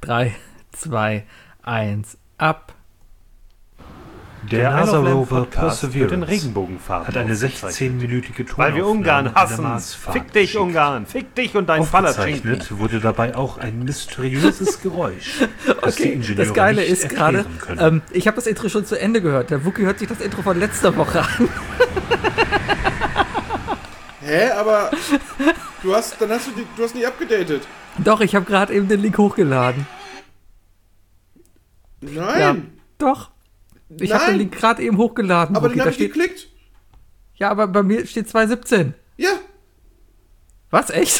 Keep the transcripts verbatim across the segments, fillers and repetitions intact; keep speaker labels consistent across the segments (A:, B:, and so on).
A: drei, zwei, eins, ab.
B: Der NASA Rover Perseverance in Regenbogenfarben hat eine sechzehnminütige Tonaufnahme.
C: Weil wir Ungarn hassen. Fick dich, Ungarn. Fick dich und dein Palatschinken.
B: Aufgezeichnet wurde dabei auch ein mysteriöses Geräusch, das
A: Okay,
B: die Ingenieure
A: das Geile
B: nicht
A: ist gerade,
B: erklären können.
A: ähm, ich habe das Intro schon zu Ende gehört. Der Wookie hört sich das Intro von letzter Woche an.
D: Hä, aber du hast, dann hast du, die, du hast nicht abgedatet.
A: Doch, ich habe gerade eben den Link hochgeladen.
D: Nein.
A: Ja, doch. Ich habe den
D: Nein.
A: Link gerade eben hochgeladen.
D: Aber
A: Wookie.
D: den
A: Da
D: habe ich
A: steht,
D: geklickt.
A: ja, aber bei mir steht zwei siebzehn.
D: Ja.
A: Was, echt?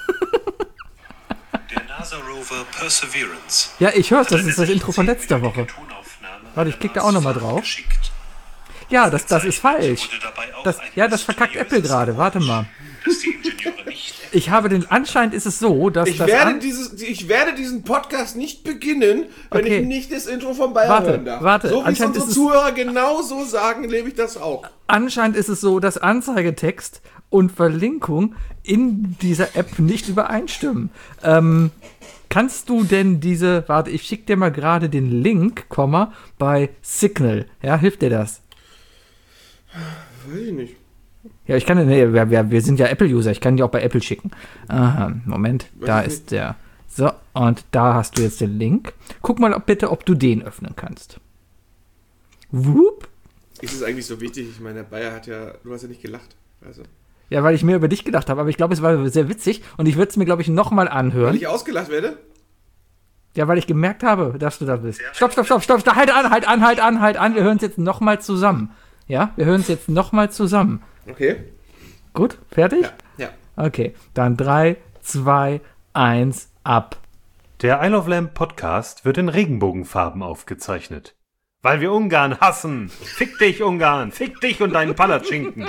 B: Der NASA Rover Perseverance.
A: Ja, ich höre es. Das ist das Intro von letzter Woche. Warte, ich klicke da auch nochmal drauf. Ja, das, das ist falsch. Das, ja, das verkackt Apple gerade. Warte mal. Ich habe den, anscheinend ist es so, dass
D: Ich
A: das
D: werde,
A: an,
D: dieses, ich werde diesen Podcast nicht beginnen, wenn
A: Okay.
D: ich nicht das Intro von Bayern
A: Warte,
D: hören darf.
A: warte,
D: So wie es
A: anscheinend
D: unsere
A: ist es-
D: Zuhörer genau so sagen, lebe ich das auch.
A: anscheinend ist es so, dass Anzeigetext und Verlinkung in dieser App nicht übereinstimmen. Ähm, kannst du denn diese, warte, ich schicke dir mal gerade den Link, Komma, bei Signal. Ja, hilft dir das?
D: Weiß ich nicht.
A: Ja, ich kann, nee, wir, wir, wir sind ja Apple-User, ich kann die auch bei Apple schicken. Aha, Moment, da
D: ich
A: ist der. So, und da hast du jetzt den Link. Guck mal ob, bitte, ob du den öffnen kannst. Wupp.
D: Ist es eigentlich so wichtig? Ich meine, der Bayer hat ja, du hast ja nicht gelacht. Also,
A: Ja, weil ich mehr über dich gedacht habe, aber ich glaube, es war sehr witzig und ich würde es mir, glaube ich, nochmal
D: weil
A: anhören.
D: ich ausgelacht werde?
A: Ja, weil ich gemerkt habe, dass du da bist. Stopp, stopp, stopp, stopp, stopp, halt an, halt an, halt an, halt an. Wir hören es jetzt nochmal zusammen. Ja, wir hören es jetzt nochmal zusammen.
D: Okay.
A: Gut, fertig?
D: Ja. Ja.
A: Okay, dann drei, zwei, eins, ab.
C: Der I Love Lamp Podcast wird in Regenbogenfarben aufgezeichnet. Weil wir Ungarn hassen. Fick dich, Ungarn. Fick dich und deinen Palatschinken.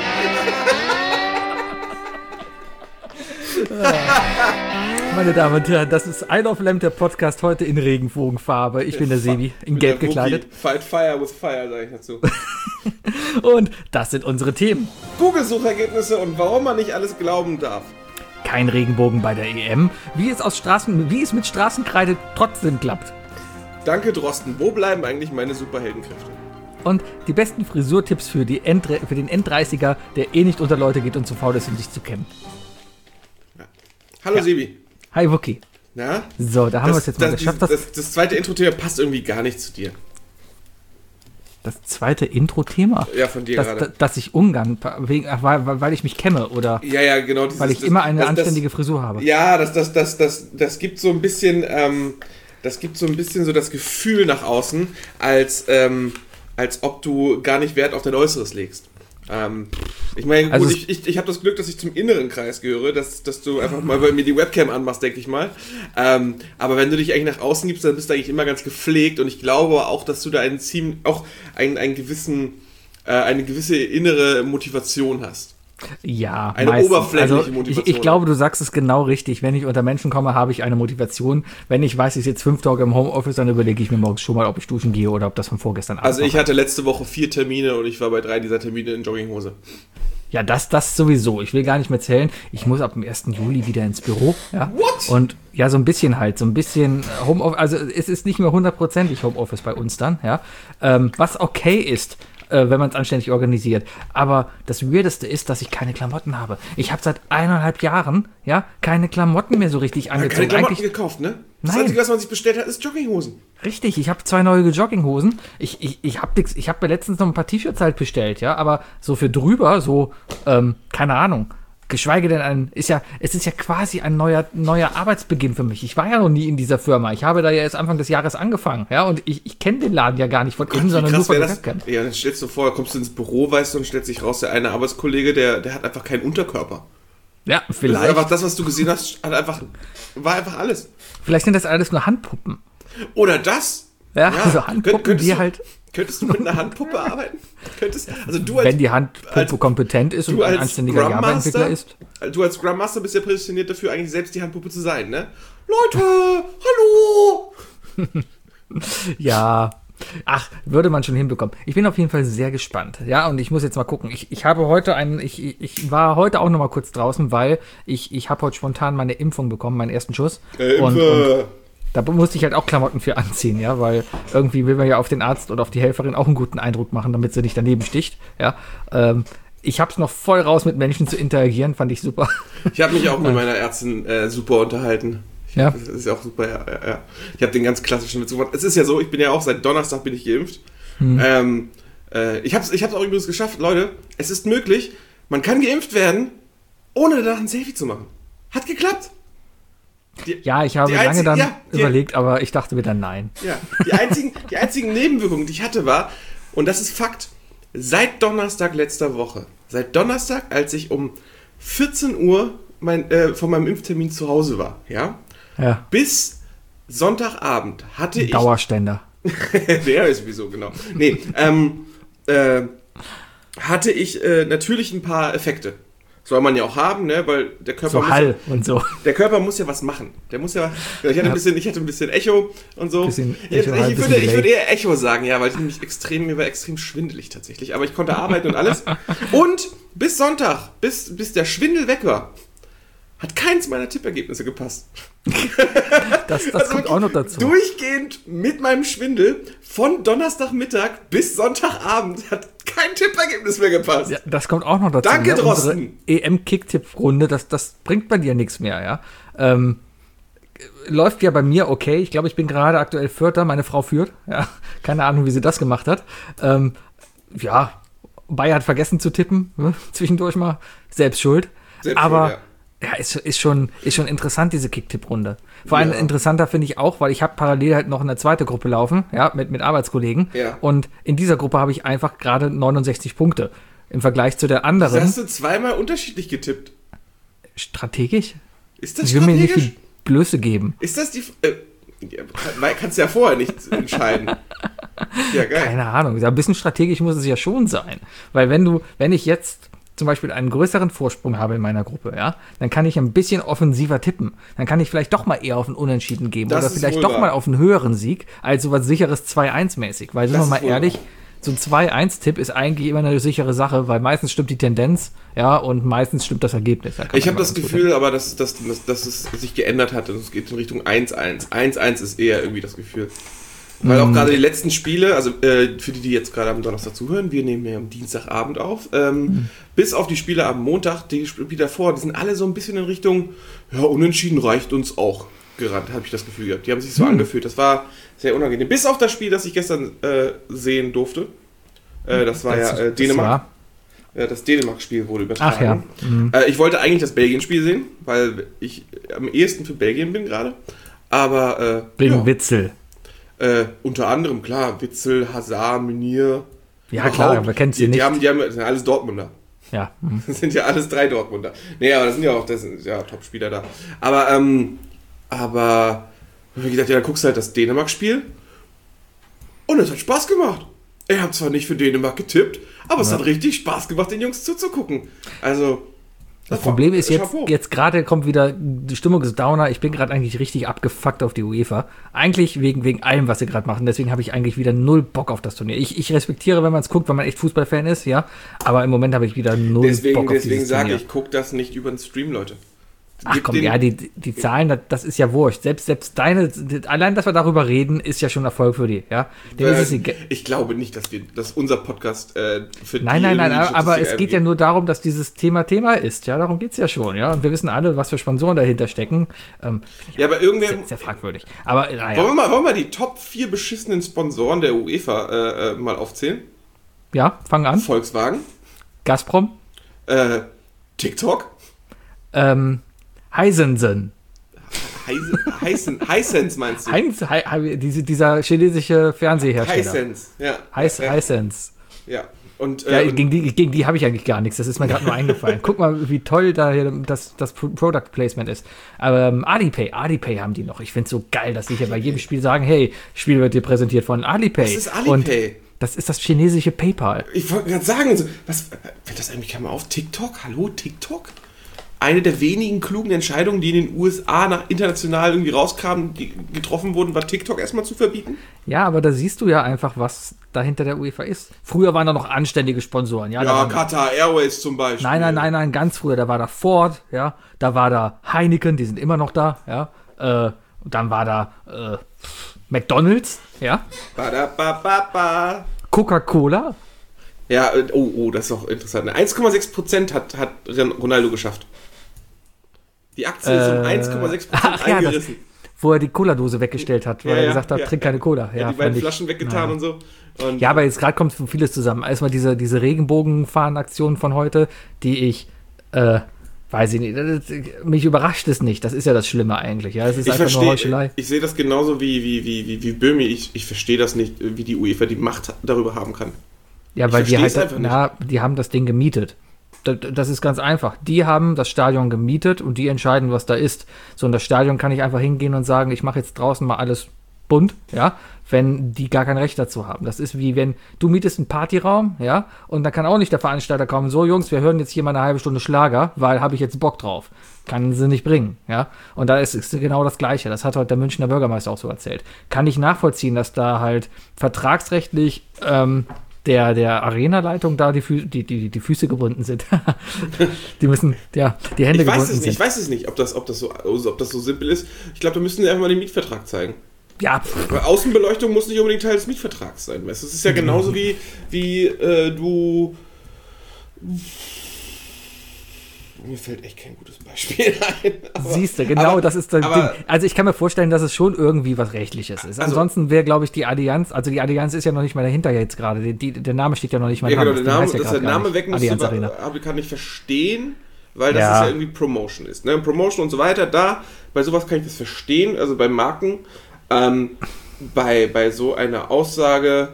A: Meine Damen und Herren, das ist I Love Lamp, der Podcast heute in Regenbogenfarbe. Ich bin der Sebi, in Gelb
D: Der Wookie
A: gekleidet.
D: Fight Fire with Fire, sage ich dazu.
A: Und das sind unsere Themen.
D: Google-Suchergebnisse und warum man nicht alles glauben darf.
A: Kein Regenbogen bei der E M. Wie es, aus Straßen, wie es mit Straßenkreide trotzdem klappt.
D: Danke, Drosten. Wo bleiben eigentlich meine Superheldenkräfte?
A: Und die besten Frisurtipps für, die End, für den Enddreißiger, der eh nicht unter Leute geht und zu faul ist, um sich zu kämmen.
D: Hallo,
A: Ja.
D: Sebi.
A: Hi, Wookie.
D: Na?
A: So, da haben wir es jetzt mal
D: das,
A: geschafft.
D: das,
A: Das,
D: das, das zweite Intro-Thema passt irgendwie gar nicht zu dir.
A: das zweite Intro-Thema.
D: Ja, von dir
A: dass,
D: gerade.
A: dass, dass ich Ungarn, wegen, ach, weil, weil ich mich kämme oder
D: Ja, ja, genau. Dieses,
A: weil ich
D: das,
A: immer eine
D: das,
A: anständige
D: das,
A: Frisur habe.
D: Ja, das, das, das, das, das gibt so ein bisschen, ähm, das gibt so ein bisschen so das Gefühl nach außen, als, ähm, als ob du gar nicht Wert auf dein Äußeres legst. Ähm, ich meine,
A: Also
D: gut,
A: es-
D: ich, ich, ich habe das Glück, dass ich zum inneren Kreis gehöre, dass, dass du einfach mal bei mir die Webcam anmachst, denke ich mal. Ähm, aber wenn du dich eigentlich nach außen gibst, dann bist du eigentlich immer ganz gepflegt und ich glaube auch, dass du da einen ziemlich, auch einen, einen gewissen, äh, eine gewisse innere Motivation hast.
A: Ja,
D: Eine
A: meistens.
D: oberflächliche
A: also,
D: Motivation.
A: Ich, ich glaube, du sagst es genau richtig. Wenn ich unter Menschen komme, habe ich eine Motivation. Wenn ich weiß, ich sitze fünf Tage im Homeoffice, dann überlege ich mir morgens schon mal, ob ich duschen gehe oder ob das von vorgestern Abend
D: Also ich
A: noch
D: hatte letzte Woche vier Termine und ich war bei drei dieser Termine in Jogginghose.
A: Ja, das, das sowieso. Ich will gar nicht mehr zählen. Ich muss ab dem ersten Juli wieder ins Büro. Ja?
D: What?
A: Und ja, so ein bisschen halt, so ein bisschen Homeoffice. Also es ist nicht mehr hundertprozentig Homeoffice bei uns dann, ja. Ähm, was okay ist, äh, wenn man es anständig organisiert. Aber das Weirdeste ist, dass ich keine Klamotten habe. Ich habe seit eineinhalb Jahren, ja, keine Klamotten mehr so richtig
D: Man hat
A: angezogen.
D: keine Klamotten
A: Eigentlich,
D: gekauft, ne? Das
A: Nein.
D: Einzige, was man sich bestellt hat, ist Jogginghosen.
A: richtig, ich habe zwei neue Jogginghosen. Ich, ich, ich habe ich hab mir letztens noch ein paar T-Shirts halt bestellt, ja, aber so für drüber, so, ähm, keine Ahnung. Geschweige denn ein, ist ja, es ist ja quasi ein neuer, neuer Arbeitsbeginn für mich. Ich war ja noch nie in dieser Firma. Ich habe da ja erst Anfang des Jahres angefangen, ja, und ich, ich kenne den Laden ja gar nicht von innen,
D: Wie
A: sondern nur
D: krass
A: von
D: wäre
A: der
D: das?
A: Webcam.
D: Ja, dann stellst du vor, kommst du ins Büro, weißt du, und stellt sich raus, der eine Arbeitskollege, der, der hat einfach keinen Unterkörper.
A: Ja,
D: Das ist
A: vielleicht.
D: einfach das, was du gesehen hast, hat einfach, war einfach alles.
A: Vielleicht sind das alles nur Handpuppen.
D: Oder das?
A: Ja, so Handpuppen,
D: könntest
A: die
D: du,
A: halt,
D: Könntest du mit einer Handpuppe arbeiten? Könntest, also du als,
A: wenn die Handpuppe
D: als-
A: kompetent ist und
D: du
A: ein
D: als
A: anständiger
D: Scrum
A: Java-Entwickler
D: Master,
A: ist.
D: du als Scrum Master bist ja prädestiniert dafür, eigentlich selbst die Handpuppe zu sein, ne? Leute, hallo!
A: Ja, ach, würde man schon hinbekommen. Ich bin auf jeden Fall sehr gespannt. Ja, und ich muss jetzt mal gucken. Ich, ich habe heute einen, ich, ich- ich war heute auch noch mal kurz draußen, weil ich, ich habe heute spontan meine Impfung bekommen, meinen ersten Schuss.
D: Äh,
A: und,
D: Impfe.
A: und da musste ich halt auch Klamotten für anziehen, ja, weil irgendwie will man ja auf den Arzt oder auf die Helferin auch einen guten Eindruck machen, damit sie nicht daneben sticht, ja. Ähm, ich hab's noch voll raus, mit Menschen zu interagieren, fand ich super.
D: Ich habe mich auch mit meiner Ärztin äh, super unterhalten. Ich,
A: ja.
D: Das ist ja auch super, ja, ja, ja. Ich habe den ganz klassischen Witz gemacht. Es ist ja so, ich bin ja auch, seit Donnerstag bin ich geimpft. Hm. Ähm, äh, ich habe es ich hab's auch übrigens geschafft, Leute, es ist möglich, man kann geimpft werden, ohne danach ein Selfie zu machen. Hat geklappt.
A: Die, ja, ich habe lange einzige, dann ja, die, überlegt, aber ich dachte mir dann nein.
D: Ja, die einzigen, die einzigen Nebenwirkungen, die ich hatte, war, und das ist Fakt, seit Donnerstag letzter Woche, seit Donnerstag, als ich um vierzehn Uhr mein, äh, von meinem Impftermin zu Hause war, ja,
A: ja.
D: bis Sonntagabend hatte ich...
A: Dauerständer.
D: Der ist sowieso, genau. Nee, ähm, äh, hatte ich äh, natürlich ein paar Effekte. Soll man ja auch haben, ne, weil der Körper
A: so
D: muss
A: Hall
D: ja,
A: und so.
D: Der Körper muss ja was machen. Der muss ja, ich hatte ein bisschen, ich hatte ein bisschen Echo und so.
A: Bisschen
D: ich,
A: Echo,
D: ich,
A: halt
D: ich, würde, ich würde eher Echo sagen, ja, weil ich nämlich extrem, mir war extrem schwindelig tatsächlich. Aber ich konnte arbeiten und alles. Und bis Sonntag, bis, bis der Schwindel weg war, hat keins meiner Tippergebnisse gepasst.
A: Das, das
D: also
A: kommt auch noch dazu.
D: Durchgehend mit meinem Schwindel von Donnerstagmittag bis Sonntagabend hat kein Tippergebnis mehr gepasst.
A: Ja, das kommt auch noch dazu.
D: Danke,
A: ja,
D: Drosten.
A: E M-Kicktipp-Runde, das, das bringt bei dir nichts mehr, ja. Ähm, läuft ja bei mir okay. Ich glaube, ich bin gerade aktuell Vierter, meine Frau führt. Ja, keine Ahnung, wie sie das gemacht hat. Ähm, ja, Bayer hat vergessen zu tippen, ne? Zwischendurch mal. Selbst schuld. Selbst Aber schuld, ja. Ja, ist, ist, schon, ist schon interessant, diese Kicktipp-Runde. Vor allem ja. interessanter finde ich auch, weil ich habe parallel halt noch eine zweite Gruppe laufen, ja, mit, mit Arbeitskollegen. Ja. Und in dieser Gruppe habe ich einfach gerade neunundsechzig Punkte. Im Vergleich zu der anderen.
D: Das hast du zweimal unterschiedlich getippt.
A: Strategisch?
D: Ist das
A: ich will
D: strategisch?
A: mir nicht die Blöße geben.
D: Ist das die... Äh, kannst du ja vorher nicht entscheiden. Ja, geil.
A: Keine Ahnung. Ein bisschen strategisch muss es ja schon sein. Weil wenn du, wenn ich jetzt zum Beispiel einen größeren Vorsprung habe in meiner Gruppe, ja, dann kann ich ein bisschen offensiver tippen. Dann kann ich vielleicht doch mal eher auf einen Unentschieden geben das oder vielleicht doch wahr. mal auf einen höheren Sieg, als so was sicheres zwei eins mäßig. Weil, sind wir mal ehrlich, wahr. so ein zwei eins Tipp ist eigentlich immer eine sichere Sache, weil meistens stimmt die Tendenz, ja, und meistens stimmt das Ergebnis. Da
D: ich habe das Gefühl, aber dass, dass, dass, dass es sich geändert hat und es geht in Richtung eins eins. eins eins ist eher irgendwie das Gefühl. Weil auch gerade die letzten Spiele, also äh, für die, die jetzt gerade am Donnerstag zuhören, wir nehmen ja am Dienstagabend auf, ähm, mhm. bis auf die Spiele am Montag, die Spiele davor, die sind alle so ein bisschen in Richtung, ja, unentschieden reicht uns auch gerannt, habe ich das Gefühl gehabt. Die haben sich so mhm. angefühlt, das war sehr unangenehm. Bis auf das Spiel, das ich gestern äh, sehen durfte, äh, das war das ja äh, Dänemark. Das, ja, das Dänemark-Spiel wurde übertragen.
A: Ach ja. Mhm.
D: Äh, ich wollte eigentlich das Belgien-Spiel sehen, weil ich am ehesten für Belgien bin gerade, aber äh,
A: wegen
D: ja.
A: Witzel.
D: Äh, unter anderem, klar, Witzel, Hazard, Meunier.
A: Ja, klar, man kennt sie
D: die,
A: nicht.
D: Die, haben, die haben, das sind alles Dortmunder.
A: Ja.
D: Mhm. Das sind ja alles drei Dortmunder. Nee, aber das sind ja auch, das sind ja Top-Spieler da. Aber, ähm, aber, wie gesagt, ja, dann guckst du halt das Dänemark-Spiel und es hat Spaß gemacht. Ich habe zwar nicht für Dänemark getippt, aber ja. es hat richtig Spaß gemacht, den Jungs zuzugucken. Also,
A: das, das Problem ist jetzt, jetzt gerade kommt wieder, die Stimmung ist Downer. Ich bin gerade eigentlich richtig abgefuckt auf die UEFA. Eigentlich wegen, wegen allem, was sie gerade machen. Deswegen habe ich eigentlich wieder null Bock auf das Turnier. Ich, ich respektiere, wenn man es guckt, wenn man echt Fußballfan ist, ja. Aber im Moment habe ich wieder null
D: deswegen,
A: Bock auf
D: deswegen
A: dieses Turnier.
D: Deswegen sage ich, guck das nicht über den Stream, Leute.
A: Ach komm, ja, die, die Zahlen, das, das ist ja wurscht. Selbst, selbst deine, allein, dass wir darüber reden, ist ja schon Erfolg für die, ja.
D: Äh, ist ich glaube nicht, dass wir, dass unser Podcast äh, für
A: Nein, nein, nein, aber, aber es geht ja nur darum, dass dieses Thema Thema ist, ja. Darum geht's ja schon, ja. Und wir wissen alle, was für Sponsoren dahinter stecken. Ähm,
D: ja, aber irgendwer...
A: Sehr, sehr fragwürdig. Aber, naja.
D: Wollen wir mal, wollen wir mal die Top vier beschissenen Sponsoren der UEFA äh, mal aufzählen?
A: Ja, fangen an.
D: Volkswagen.
A: Gazprom.
D: Äh, TikTok.
A: Ähm... Hisensen.
D: Hisense, Hisense meinst du?
A: Heinz, Hi, diese, dieser chinesische Fernsehersteller.
D: Hisense, ja.
A: Hisense.
D: Ja. Und,
A: äh, ja,
D: und
A: gegen die, gegen die habe ich eigentlich gar nichts. Das ist mir gerade nur eingefallen. Guck mal, wie toll da hier das, das Product Placement ist. Aber ähm, Alipay, Alipay haben die noch. Ich finde es so geil, dass sie hier bei jedem Spiel sagen, hey, Spiel wird dir präsentiert von Alipay.
D: Was ist Alipay?
A: Und das ist das chinesische PayPal.
D: Ich wollte gerade sagen, was, fällt das eigentlich mal auf? TikTok? Hallo, TikTok? Eine der wenigen klugen Entscheidungen, die in den U S A nach international irgendwie rauskamen, die getroffen wurden, war TikTok erstmal zu verbieten?
A: Ja, aber da siehst du ja einfach, was dahinter der UEFA ist. Früher waren da noch anständige Sponsoren. Ja,
D: ja Qatar Airways zum Beispiel.
A: Nein, nein, nein, nein, ganz früher. Da war da Ford, ja, da war da Heineken, die sind immer noch da, ja. Äh, Und dann war da äh, McDonald's, ja.
D: Ba da, ba, ba, ba.
A: Coca-Cola.
D: Ja, oh, oh, das ist auch interessant. eins Komma sechs Prozent hat, hat Ronaldo geschafft. Die Aktie äh, ist um eins Komma sechs Prozent eingerissen.
A: Ja, das, wo er die Cola-Dose weggestellt hat, weil ja, er gesagt hat, ja, trink keine Cola.
D: Ja,
A: ja,
D: die beiden
A: ich,
D: Flaschen weggetan
A: ja.
D: und so. Und
A: ja, aber jetzt gerade kommt vieles zusammen. Erstmal diese, diese Regenbogenfahren-Aktion von heute, die ich, äh, weiß ich nicht, das, mich überrascht es nicht. Das ist ja das Schlimme eigentlich. Ja, es ist
D: ich
A: einfach
D: versteh,
A: nur Heuchelei.
D: Ich sehe das genauso wie, wie, wie, wie, wie Böhmi. Ich, ich verstehe das nicht, wie die UEFA die Macht darüber haben kann.
A: Ja, weil die halt, na, die haben das Ding gemietet. Das, das ist ganz einfach. Die haben das Stadion gemietet und die entscheiden, was da ist. So, und das Stadion kann ich einfach hingehen und sagen, ich mache jetzt draußen mal alles bunt, ja, wenn die gar kein Recht dazu haben. Das ist wie wenn du mietest einen Partyraum, ja, und dann kann auch nicht der Veranstalter kommen, so Jungs, wir hören jetzt hier mal eine halbe Stunde Schlager, weil habe ich jetzt Bock drauf. Kann sie nicht bringen, ja. Und da ist es genau das Gleiche. Das hat heute der Münchner Bürgermeister auch so erzählt. Kann ich nachvollziehen, dass da halt vertragsrechtlich ähm, der, der Arena-Leitung da die, Fü- die, die, die Füße gebunden sind. Die müssen, ja, die Hände
D: ich weiß
A: gebunden
D: es nicht,
A: sind.
D: Ich weiß es nicht, ob das, ob das, so, ob das so simpel ist. Ich glaube, da müssen sie einfach mal den Mietvertrag zeigen.
A: Ja.
D: Weil Außenbeleuchtung muss nicht unbedingt Teil des Mietvertrags sein. Weißt? Das ist ja genauso wie, wie äh, du... Mir fällt echt kein gutes Beispiel ein.
A: Siehst du, genau, aber, das ist das Ding. Also ich kann mir vorstellen, dass es schon irgendwie was Rechtliches ist. Also, Ansonsten wäre, glaube ich, die Allianz, also die Allianz ist ja noch nicht mal dahinter jetzt gerade. Die, die, der Name steht ja noch nicht mal
D: ja,
A: dran.
D: Genau, der Name,
A: ja
D: dass der Name weg muss, kann ich verstehen, weil das ja. ist ja irgendwie Promotion ist. Ne? Promotion und so weiter, da, bei sowas kann ich das verstehen, also bei Marken, ähm, bei, bei so einer Aussage...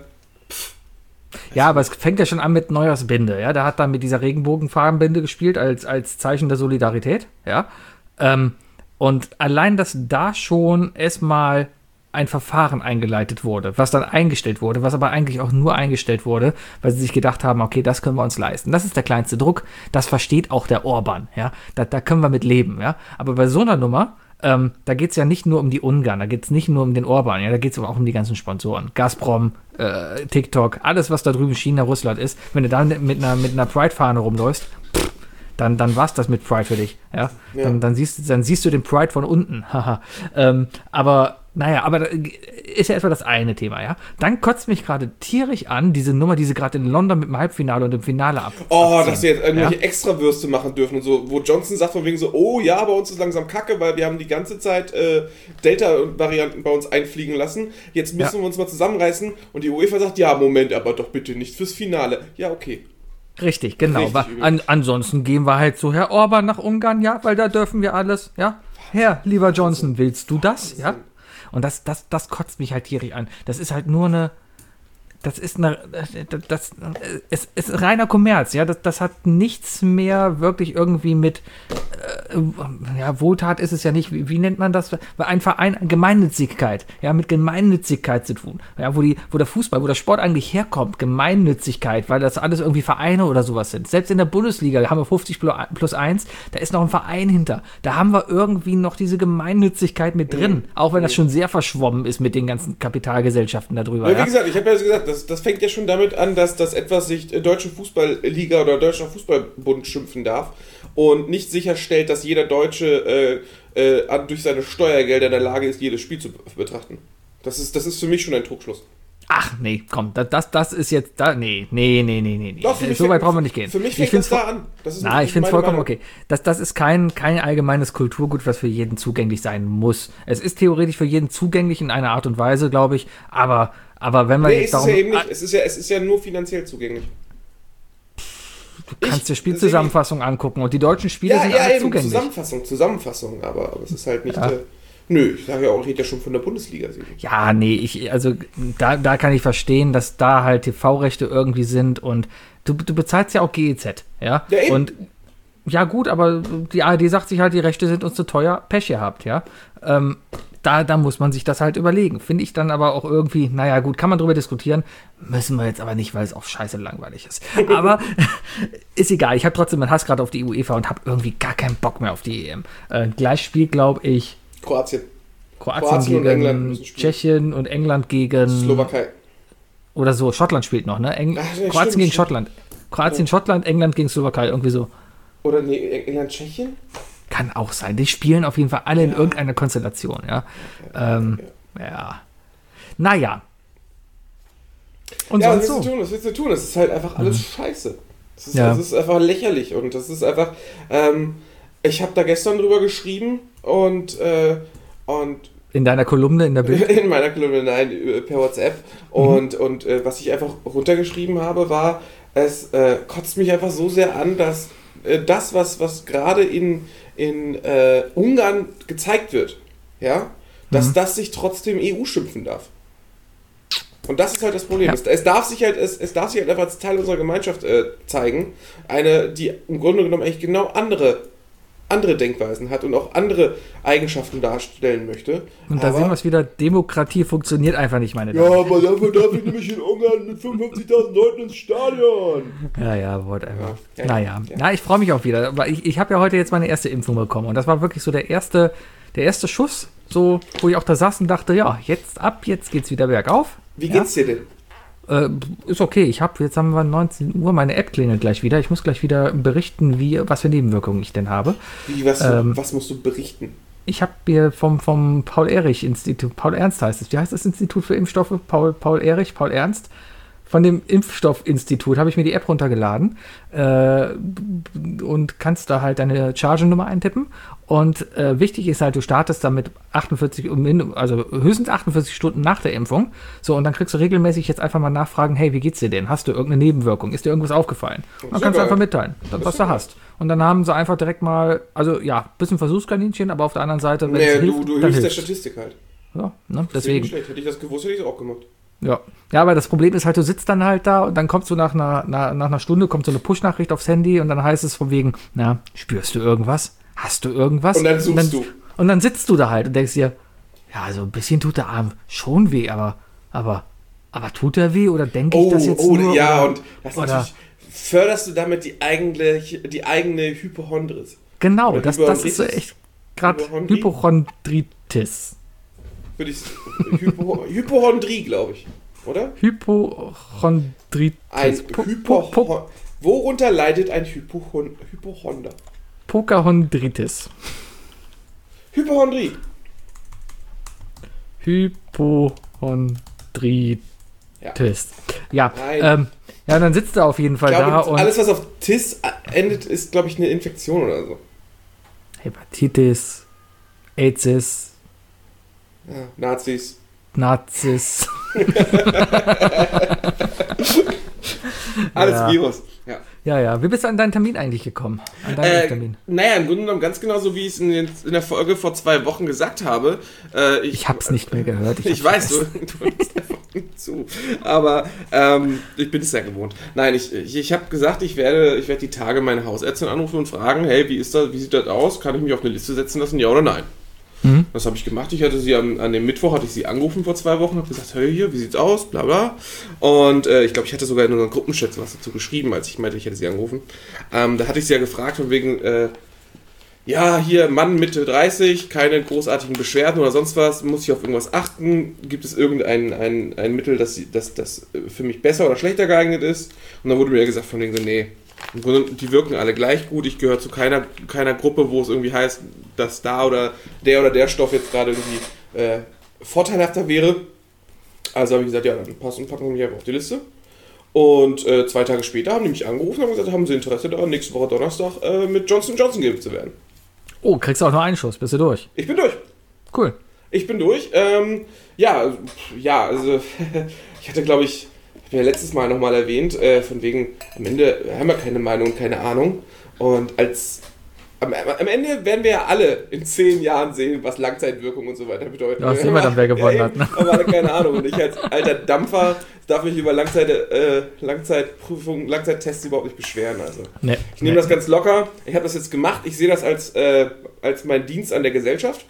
A: Ja, aber es fängt ja schon an mit Neujahrsbinde, ja. Der hat dann mit dieser Regenbogenfarbenbinde gespielt als, als Zeichen der Solidarität, ja. Ähm, und allein, dass da schon erstmal ein Verfahren eingeleitet wurde, was dann eingestellt wurde, was aber eigentlich auch nur eingestellt wurde, weil sie sich gedacht haben, okay, das können wir uns leisten. Das ist der kleinste Druck, das versteht auch der Orban, ja. Da, da können wir mit leben, ja. Aber bei so einer Nummer, Ähm, da geht es ja nicht nur um die Ungarn, da geht es nicht nur um den Orban, ja, da geht es aber auch um die ganzen Sponsoren. Gazprom, äh, TikTok, alles, was da drüben China, Russland ist. Wenn du da mit einer, mit einer Pride-Fahne rumläufst, pff, dann, dann war's das mit Pride für dich. Ja? Ja. Dann, dann, siehst, dann siehst du den Pride von unten. ähm, aber naja, aber ist ja erstmal das eine Thema, ja. Dann kotzt mich gerade tierisch an, diese Nummer, die sie gerade in London mit dem Halbfinale und dem Finale ab.
D: Oh, abziehen. Dass sie jetzt irgendwelche ja? Extrawürste machen dürfen und so, wo Johnson sagt von wegen so, oh ja, bei uns ist langsam Kacke, weil wir haben die ganze Zeit äh, Delta-Varianten bei uns einfliegen lassen. Jetzt müssen ja. wir uns mal zusammenreißen und die UEFA sagt, ja, Moment, aber doch bitte nicht fürs Finale. Ja, okay.
A: Richtig, genau. Richtig an, ansonsten gehen wir halt zu Herr Orban nach Ungarn, ja, weil da dürfen wir alles, ja. Herr, lieber Johnson, willst du das, ja? Und das, das, das kotzt mich halt tierisch an. Das ist halt nur eine, das ist eine, das, das es ist reiner Kommerz, ja, das, das hat nichts mehr wirklich irgendwie mit, äh, ja, Wohltat ist es ja nicht, wie, wie nennt man das? Ein Verein, Gemeinnützigkeit, ja, mit Gemeinnützigkeit zu tun, ja, wo die, wo der Fußball, wo der Sport eigentlich herkommt, Gemeinnützigkeit, weil das alles irgendwie Vereine oder sowas sind. Selbst in der Bundesliga haben wir fünfzig plus eins, da ist noch ein Verein hinter, da haben wir irgendwie noch diese Gemeinnützigkeit mit drin, mhm. auch wenn das schon sehr verschwommen ist mit den ganzen Kapitalgesellschaften darüber.
D: Ja, wie
A: ja?
D: gesagt, ich habe ja gesagt, das, das fängt ja schon damit an, dass das etwas sich Deutsche Fußballliga oder Deutscher Fußballbund schimpfen darf und nicht sicherstellt, dass jeder Deutsche äh, äh, durch seine Steuergelder in der Lage ist, jedes Spiel zu betrachten. Das ist, das ist für mich schon ein Trugschluss.
A: Ach nee, komm, das, das, das ist jetzt da. Nee, nee, nee, nee, nee.
D: Doch,
A: so weit brauchen wir nicht gehen.
D: Für mich fängt das da an. Das ist
A: na, ich finde es vollkommen Meinung. Okay. Das, das ist kein, kein allgemeines Kulturgut, was für jeden zugänglich sein muss. Es ist theoretisch für jeden zugänglich in einer Art und Weise, glaube ich, aber, aber wenn man
D: nee,
A: jetzt
D: darum... Ja eben nicht. Es, ist ja, es ist ja nur finanziell zugänglich.
A: Du kannst ich, dir Spielzusammenfassung angucken und die deutschen Spiele
D: ja,
A: sind
D: ja,
A: alle
D: eben,
A: zugänglich.
D: Zusammenfassung, Zusammenfassung, aber, aber es ist halt nicht... Ja. Äh, Nö, ich sage ja auch, ich rede ja schon von der Bundesliga.
A: Ja, nee, ich, also da, da kann ich verstehen, dass da halt T V-Rechte irgendwie sind und du, du bezahlst ja auch G E Z, ja?
D: Ja, eben.
A: Und ja gut, aber die A R D sagt sich halt, die Rechte sind uns zu teuer, Pech gehabt, ja? Ähm, da, da muss man sich das halt überlegen. Finde ich dann aber auch irgendwie, naja gut, kann man drüber diskutieren, müssen wir jetzt aber nicht, weil es auch scheiße langweilig ist. Aber ist egal, ich habe trotzdem meinen Hass gerade auf die UEFA und habe irgendwie gar keinen Bock mehr auf die E M. Äh, gleich spielt, glaube ich,
D: Kroatien.
A: Kroatien, Kroatien gegen und England Tschechien und England gegen
D: Slowakei.
A: Oder so, Schottland spielt noch, ne? Eng- Ach, ja, Kroatien stimmt, gegen stimmt. Schottland. Kroatien, ja. Schottland, England gegen Slowakei, irgendwie so.
D: Oder nee, England, Tschechien?
A: Kann auch sein. Die spielen auf jeden Fall alle ja. in irgendeiner Konstellation, ja. Ja. Ähm, ja. ja. Naja.
D: Und ja, was willst du tun? Was willst du tun? Das ist halt einfach alles mhm. scheiße. Das ist, ja. das ist einfach lächerlich und das ist einfach, ähm, ich habe da gestern drüber geschrieben und, äh, und
A: in deiner Kolumne in der Bild?
D: In meiner Kolumne, nein, per WhatsApp. Und, mhm. und äh, was ich einfach runtergeschrieben habe, war, es äh, kotzt mich einfach so sehr an, dass äh, das, was, was gerade in, in äh, Ungarn gezeigt wird, ja, dass mhm. das sich trotzdem E U schimpfen darf. Und das ist halt das Problem. Ja. Es, es, darf sich halt, es, es darf sich halt einfach als Teil unserer Gemeinschaft äh, zeigen, eine, die im Grunde genommen eigentlich genau andere andere Denkweisen hat und auch andere Eigenschaften darstellen möchte.
A: Und da aber, sehen wir es wieder, Demokratie funktioniert einfach nicht, meine
D: Damen. Ja, aber dafür darf ich nämlich in Ungarn mit fünfundfünfzigtausend Leuten ins Stadion.
A: Ja, ja, whatever. Ja, ja, naja, ja. Na, ich freue mich auch wieder. Aber ich, ich habe ja heute jetzt meine erste Impfung bekommen und das war wirklich so der erste, der erste Schuss, so, wo ich auch da saß und dachte, ja, jetzt ab, jetzt geht's wieder bergauf.
D: Wie geht's
A: ja.
D: dir denn?
A: Äh, ist okay, ich habe, jetzt haben wir neunzehn Uhr, meine App klingelt gleich wieder. Ich muss gleich wieder berichten, wie, was für Nebenwirkungen ich denn habe.
D: Wie, was, ähm, was musst du berichten?
A: Ich habe mir vom, vom Paul-Ehrlich-Institut, Paul Ernst heißt es, wie heißt das Institut für Impfstoffe? Paul, Paul Ehrlich, Paul Ernst. Von dem Impfstoffinstitut habe ich mir die App runtergeladen äh, und kannst da halt deine Chargennummer eintippen. Und äh, wichtig ist halt, du startest damit achtundvierzig, also höchstens achtundvierzig Stunden nach der Impfung. So, und dann kriegst du regelmäßig jetzt einfach mal nachfragen, hey, wie geht's dir denn? Hast du irgendeine Nebenwirkung? Ist dir irgendwas aufgefallen? Und dann kannst du einfach mitteilen, was du hast. Und dann haben sie einfach direkt mal, also ja, ein bisschen Versuchskaninchen, aber auf der anderen Seite, wenn
D: nee,
A: es
D: hilft,
A: du,
D: du
A: dann
D: hilfst
A: hilft.
D: der Statistik halt.
A: Ja, ne, deswegen.
D: Schlecht. Hätte ich das gewusst, hätte ich es auch gemacht.
A: Ja. Ja, aber das Problem ist halt, du sitzt dann halt da und dann kommst du nach einer, nach, nach einer Stunde, kommt so eine Push-Nachricht aufs Handy und dann heißt es von wegen, na, spürst du irgendwas? Hast du irgendwas?
D: Und dann suchst und dann, du.
A: Und dann sitzt du da halt und denkst dir, ja, also ein bisschen tut der Arm schon weh, aber, aber, aber tut er weh oder denke ich
D: oh,
A: das jetzt
D: oh,
A: nur?
D: Ja,
A: oder,
D: und das natürlich förderst du damit die eigene, die eigene Hypochondris.
A: Genau, das, das ist so echt gerade Hypochondritis.
D: Würde ich Hypo, Hypochondrie, glaube ich. Oder?
A: Hypochondritis.
D: Ein Hypochon- Worunter leidet ein Hypochon- Hypochonder?
A: Pocahondritis.
D: Hypochondrie.
A: Hypochondritis. Ja, ja, ähm, ja, dann sitzt er auf jeden Fall
D: glaube,
A: da. Und
D: alles, was auf Tis endet, ist, glaube ich, eine Infektion oder so.
A: Hepatitis, AIDS,
D: ja, Nazis.
A: Nazis.
D: Alles
A: ja.
D: Virus. Ja.
A: ja, ja. Wie bist du an deinen Termin eigentlich gekommen? An deinen
D: äh,
A: Termin?
D: Naja, im Grunde genommen ganz genauso, wie ich es in, in der Folge vor zwei Wochen gesagt habe. Äh, ich
A: ich habe es nicht mehr gehört.
D: Ich, ich weiß, du, du hörst einfach nicht zu. Aber ähm, ich bin es ja gewohnt. Nein, ich, ich, ich habe gesagt, ich werde, ich werde die Tage meine Hausärztin anrufen und fragen, hey, wie ist das, wie sieht das aus? Kann ich mich auf eine Liste setzen lassen, ja oder nein? Mhm. Das habe ich gemacht. Ich hatte sie am, an dem Mittwoch hatte ich sie angerufen vor zwei Wochen, habe gesagt, hey hier, wie sieht's aus, bla bla. Und äh, ich glaube, ich hatte sogar in unseren Gruppenchat was dazu geschrieben, als ich meinte, ich hätte sie angerufen. Ähm, da hatte ich sie ja gefragt von wegen, äh, ja, hier Mann Mitte dreißig, keine großartigen Beschwerden oder sonst was, muss ich auf irgendwas achten? Gibt es irgendein ein, ein Mittel, das, das, das für mich besser oder schlechter geeignet ist? Und dann wurde mir ja gesagt von wegen so, nee, im Grunde, die wirken alle gleich gut. Ich gehöre zu keiner, keiner Gruppe, wo es irgendwie heißt, dass da oder der oder der Stoff jetzt gerade irgendwie äh, vorteilhafter wäre. Also habe ich gesagt, ja, dann passen, packen Sie mich einfach auf die Liste. Und äh, zwei Tage später haben die mich angerufen und haben gesagt, haben Sie Interesse daran, nächste Woche Donnerstag äh, mit Johnson und Johnson geimpft zu werden.
A: Oh, kriegst du auch nur einen Schuss, bist du durch?
D: Ich bin durch.
A: Cool.
D: Ich bin durch. Ähm, ja, ja, also ich hatte, glaube ich, ja letztes Mal nochmal erwähnt, äh, von wegen, am Ende haben wir keine Meinung und keine Ahnung. Und als am, am Ende werden wir ja alle in zehn Jahren sehen, was Langzeitwirkung und so weiter bedeutet.
A: Ja, sehen wir dann, wer gewonnen
D: ja,
A: hat. Ne?
D: Aber keine Ahnung. Und ich als alter Dampfer darf mich über Langzeit, äh, Langzeitprüfungen, Langzeittests überhaupt nicht beschweren. Also.
A: Nee,
D: ich nehme
A: nee.
D: das ganz locker. Ich habe das jetzt gemacht. Ich sehe das als, äh, als meinen Dienst an der Gesellschaft.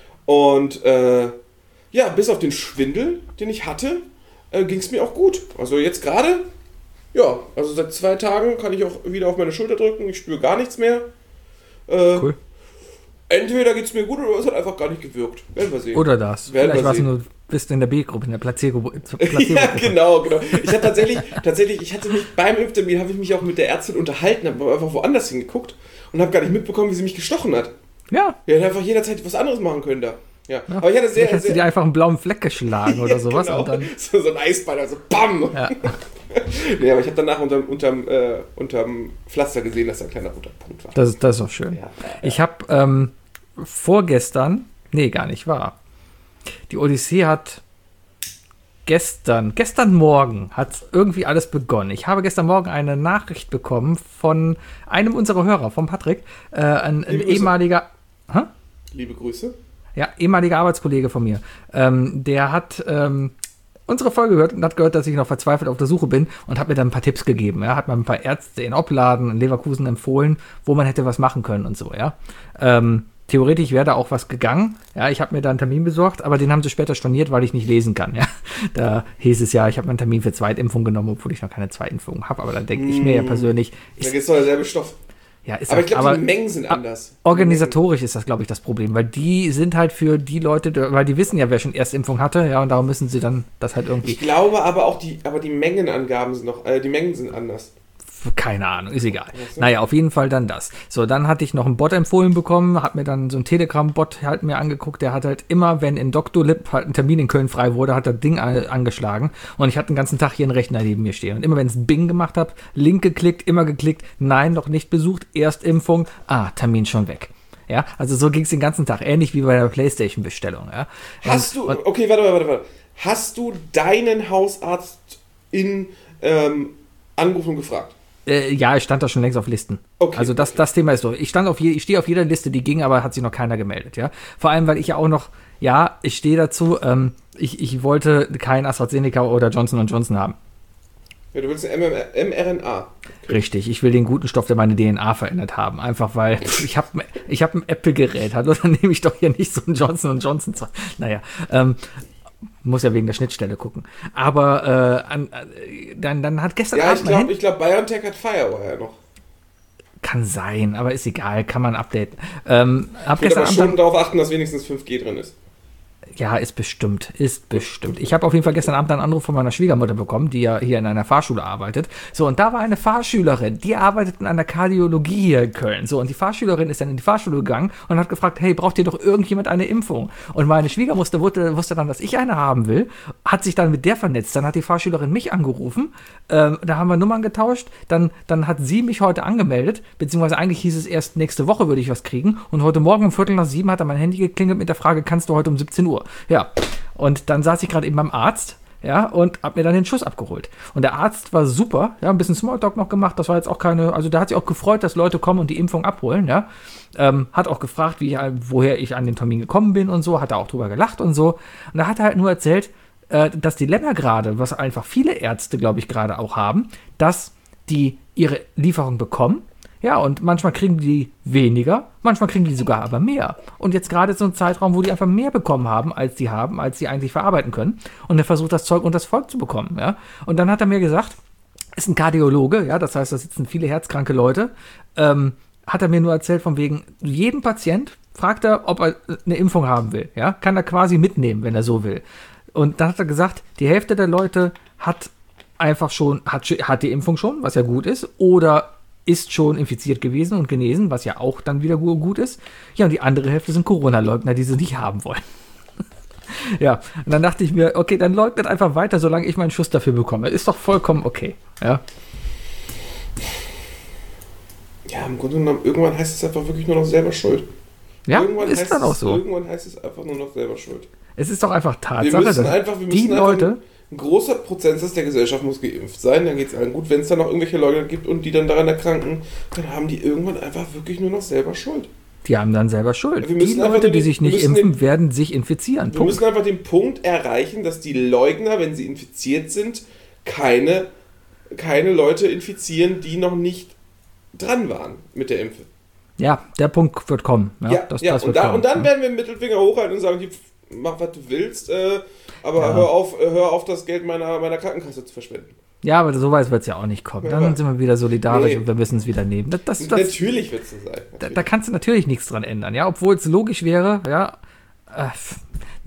D: Und äh, ja, bis auf den Schwindel, den ich hatte, Äh, ging es mir auch gut. Also jetzt gerade, ja, also seit zwei Tagen kann ich auch wieder auf meine Schulter drücken, ich spüre gar nichts mehr. Äh, cool. Entweder geht es mir gut oder es hat einfach gar nicht gewirkt. Werden wir sehen.
A: Oder das.
D: Werden
A: Vielleicht warst du nur, bist du in der B-Gruppe, in der Placebo-Gruppe.
D: Ja, genau, genau. Ich hatte tatsächlich, tatsächlich, ich hatte mich beim Impftermin, habe ich mich auch mit der Ärztin unterhalten, habe einfach woanders hingeguckt und habe gar nicht mitbekommen, wie sie mich gestochen hat.
A: Ja.
D: Ja, hätte einfach jederzeit was anderes machen können da. Ja. ja. Aber ich hatte sehr...
A: Vielleicht hast
D: sehr,
A: du dir einfach einen blauen Fleck geschlagen oder sowas.
D: Genau.
A: Und dann
D: so, so ein Eisball, also BAM! Ja. Nee, aber ich habe danach unterm, unterm, äh, unterm Pflaster gesehen, dass da ein kleiner roter Punkt war.
A: Das, das ist auch schön. Ja. Ich habe ähm, vorgestern, nee, gar nicht wahr. Die Odyssee hat gestern, gestern Morgen hat irgendwie alles begonnen. Ich habe gestern Morgen eine Nachricht bekommen von einem unserer Hörer, von Patrick, äh, ein, ein ehemaliger... Hä?
D: Liebe Grüße.
A: Ja, ehemaliger Arbeitskollege von mir. Ähm, der hat ähm, unsere Folge gehört und hat gehört, dass ich noch verzweifelt auf der Suche bin und hat mir dann ein paar Tipps gegeben. Er hat mir ein paar Ärzte in Opladen, in Leverkusen empfohlen, wo man hätte was machen können und so, ja. Ähm, theoretisch wäre da auch was gegangen. Ja, ich habe mir da einen Termin besorgt, aber den haben sie später storniert, weil ich nicht lesen kann, ja. Da hieß es ja, ich habe mir einen Termin für Zweitimpfung genommen, obwohl ich noch keine Zweitimpfung habe. Aber dann denke ich mir ja persönlich...
D: Da ist doch derselbe Stoff.
A: Ja, ist
D: aber
A: das,
D: ich glaube,
A: aber
D: die Mengen sind anders.
A: Organisatorisch ist das, glaube ich, das Problem, weil die sind halt für die Leute, weil die wissen ja, wer schon Erstimpfung hatte, ja, und darum müssen sie dann das halt irgendwie...
D: Ich glaube aber auch, die, aber die Mengenangaben sind noch, äh, die Mengen sind anders.
A: Keine Ahnung, ist egal. Naja, auf jeden Fall dann das. So, dann hatte ich noch einen Bot empfohlen bekommen, hat mir dann so einen Telegram-Bot halt mir angeguckt, der hat halt immer, wenn in Doctolib halt ein Termin in Köln frei wurde, hat das Ding angeschlagen und ich hatte den ganzen Tag hier einen Rechner neben mir stehen. Und immer wenn es Bing gemacht habe, Link geklickt, immer geklickt, nein, noch nicht besucht, Erstimpfung, ah, Termin schon weg. Ja, also so ging es den ganzen Tag, ähnlich wie bei der PlayStation-Bestellung. Ja.
D: Hast und, du, okay, warte, warte, warte, hast du deinen Hausarzt in ähm, angerufen und gefragt?
A: Äh, ja, ich stand da schon längst auf Listen. Okay, also das, okay. das Thema ist so. Ich stand auf je, ich stehe auf jeder Liste, die ging, aber hat sich noch keiner gemeldet, ja. Vor allem, weil ich ja auch noch, ja, ich stehe dazu, ähm, ich, ich wollte kein AstraZeneca oder Johnson und Johnson haben.
D: Ja, du willst ein M R N A.
A: Okay. Richtig, ich will den guten Stoff, der meine D N A verändert haben. Einfach weil, pff, ich habe ich hab ein Apple-Gerät, hallo, dann nehme ich doch hier nicht so ein Johnson und Johnson. Naja, ähm, muss ja wegen der Schnittstelle gucken. Aber äh, an, äh, dann, dann hat gestern
D: Ja, ich glaube, glaub, BioNTech hat Firewire noch.
A: Kann sein, aber ist egal, kann man updaten. Ähm, hab
D: ich würde aber schon darauf achten, dass wenigstens fünf G drin ist.
A: Ja, ist bestimmt, ist bestimmt. Ich habe auf jeden Fall gestern Abend einen Anruf von meiner Schwiegermutter bekommen, die ja hier in einer Fahrschule arbeitet. So, und da war eine Fahrschülerin, die arbeitet in einer Kardiologie hier in Köln. So, und die Fahrschülerin ist dann in die Fahrschule gegangen und hat gefragt, hey, braucht ihr doch irgendjemand eine Impfung? Und meine Schwiegermutter wusste, wusste dann, dass ich eine haben will, hat sich dann mit der vernetzt. Dann hat die Fahrschülerin mich angerufen, ähm, da haben wir Nummern getauscht, dann, dann hat sie mich heute angemeldet, beziehungsweise eigentlich hieß es erst nächste Woche würde ich was kriegen. Und heute Morgen um Viertel nach sieben hat dann mein Handy geklingelt mit der Frage, kannst du heute um siebzehn Uhr? Ja, und dann saß ich gerade eben beim Arzt, ja, und hab mir dann den Schuss abgeholt. Und der Arzt war super, ja, ein bisschen Smalltalk noch gemacht, das war jetzt auch keine, also der hat sich auch gefreut, dass Leute kommen und die Impfung abholen, ja. Ähm, hat auch gefragt, wie ich, woher ich an den Termin gekommen bin und so, hat er auch drüber gelacht und so. Und da hat er halt nur erzählt, äh, das Dilemma gerade, was einfach viele Ärzte, glaube ich, gerade auch haben, dass die ihre Lieferung bekommen, ja, und manchmal kriegen die weniger, manchmal kriegen die sogar aber mehr. Und jetzt gerade ist so ein Zeitraum, wo die einfach mehr bekommen haben, als die haben, als sie eigentlich verarbeiten können. Und er versucht, das Zeug und das Volk zu bekommen, ja. Und dann hat er mir gesagt, ist ein Kardiologe, ja, das heißt, da sitzen viele herzkranke Leute, ähm, hat er mir nur erzählt, von wegen, jeden Patient fragt er, ob er eine Impfung haben will, ja. Kann er quasi mitnehmen, wenn er so will. Und dann hat er gesagt, die Hälfte der Leute hat einfach schon, hat, hat die Impfung schon, was ja gut ist, oder ist schon infiziert gewesen und genesen, was ja auch dann wieder gut ist. Ja, und die andere Hälfte sind Corona-Leugner, die sie nicht haben wollen. Ja, und dann dachte ich mir, okay, dann leugnet einfach weiter, solange ich meinen Schuss dafür bekomme. Ist doch vollkommen okay. Ja,
D: ja, im Grunde genommen, irgendwann heißt es einfach wirklich nur noch selber schuld.
A: Ja,
D: irgendwann
A: ist dann auch so.
D: Irgendwann heißt es einfach nur noch selber schuld.
A: Es ist doch einfach Tatsache,
D: wir müssen einfach, wir müssen
A: die Leute...
D: Einfach, ein großer Prozentsatz der Gesellschaft muss geimpft sein, dann geht es allen gut. Wenn es dann noch irgendwelche Leugner gibt und die dann daran erkranken, dann haben die irgendwann einfach wirklich nur noch selber Schuld.
A: Die haben dann selber Schuld. Die Leute, den, die sich nicht impfen, den, werden sich infizieren.
D: Wir Punkt. müssen einfach den Punkt erreichen, dass die Leugner, wenn sie infiziert sind, keine, keine Leute infizieren, die noch nicht dran waren mit der Impfe.
A: Ja, der Punkt wird kommen. Ja,
D: ja,
A: das,
D: ja.
A: das
D: und,
A: wird
D: da,
A: kommen.
D: und dann werden wir den Mittelfinger hochhalten und sagen, mach, was du willst, äh, aber ja. hör, auf, hör auf, das Geld meiner, meiner Krankenkasse zu verschwenden.
A: Ja, aber so weit wird es ja auch nicht kommen.
D: Ja,
A: dann sind wir wieder solidarisch
D: nee.
A: und wir müssen es wieder nehmen. Das, das, das,
D: natürlich wird es so sein.
A: Da, da kannst du natürlich nichts dran ändern, ja, obwohl es logisch wäre, ja, äh,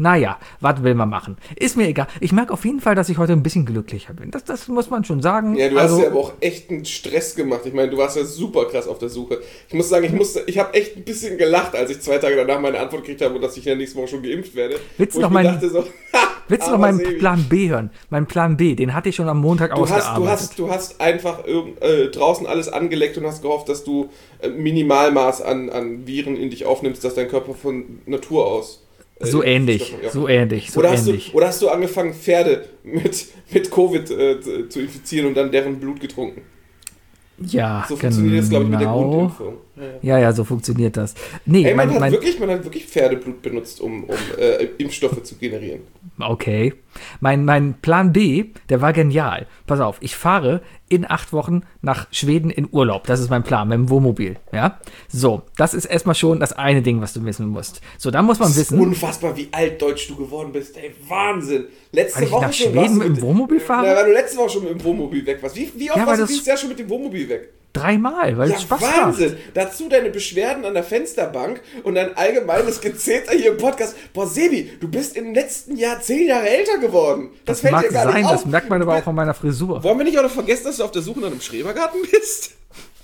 A: Naja, was will man machen? Ist mir egal. Ich merke auf jeden Fall, dass ich heute ein bisschen glücklicher bin. Das, das muss man schon sagen.
D: Ja, du
A: also,
D: hast ja aber auch echt einen Stress gemacht. Ich meine, du warst ja super krass auf der Suche. Ich muss sagen, ich musste, ich habe echt ein bisschen gelacht, als ich zwei Tage danach meine Antwort gekriegt habe, dass ich ja nächste Woche schon geimpft werde.
A: Willst du noch, mein, so, willst du noch meinen Sebi. Plan B hören? Mein Plan B, den hatte ich schon am Montag
D: du
A: ausgearbeitet.
D: Hast, du, hast, du hast einfach äh, draußen alles angeleckt und hast gehofft, dass du äh, Minimalmaß an, an Viren in dich aufnimmst, dass dein Körper von Natur aus
A: So ähnlich, ja. so ähnlich, so
D: oder hast
A: ähnlich.
D: Du, oder hast du angefangen, Pferde mit, mit Covid äh, zu infizieren und dann deren Blut getrunken?
A: Ja,
D: so funktioniert
A: genau.
D: das, glaube ich, mit der Grundimpfung. Ja, ja.
A: ja, ja, so funktioniert das. Nee,
D: Ey, man,
A: mein,
D: hat
A: mein,
D: wirklich, man hat wirklich Pferdeblut benutzt, um, um äh, Impfstoffe zu generieren.
A: Okay. Mein, mein Plan B, der war genial. Pass auf, ich fahre in acht Wochen nach Schweden in Urlaub. Das ist mein Plan, mit dem Wohnmobil. Ja? So, das ist erstmal schon das eine Ding, was du wissen musst. So, dann muss man
D: das
A: wissen...
D: ist unfassbar, wie altdeutsch du geworden bist. Ey, Wahnsinn. Letzte
A: weil ich
D: Woche
A: nach
D: schon
A: Schweden mit
D: mit
A: dem Wohnmobil fahre?
D: Na, weil du letzte Woche schon mit dem Wohnmobil weg warst. Wie, wie oft
A: ja,
D: warst du
A: das
D: dieses Jahr schon mit dem Wohnmobil weg?
A: Dreimal, weil
D: ja,
A: es Spaß
D: Wahnsinn.
A: macht.
D: Dazu deine Beschwerden an der Fensterbank und dein allgemeines Gezeter hier im Podcast. Boah, Sebi, du bist im letzten Jahr zehn Jahre älter geworden. Das,
A: das
D: fällt
A: mag
D: dir gar
A: sein,
D: nicht auf.
A: das merkt man aber auch an meiner Frisur.
D: Wollen wir nicht auch noch vergessen, dass du auf der Suche nach einem Schrebergarten bist?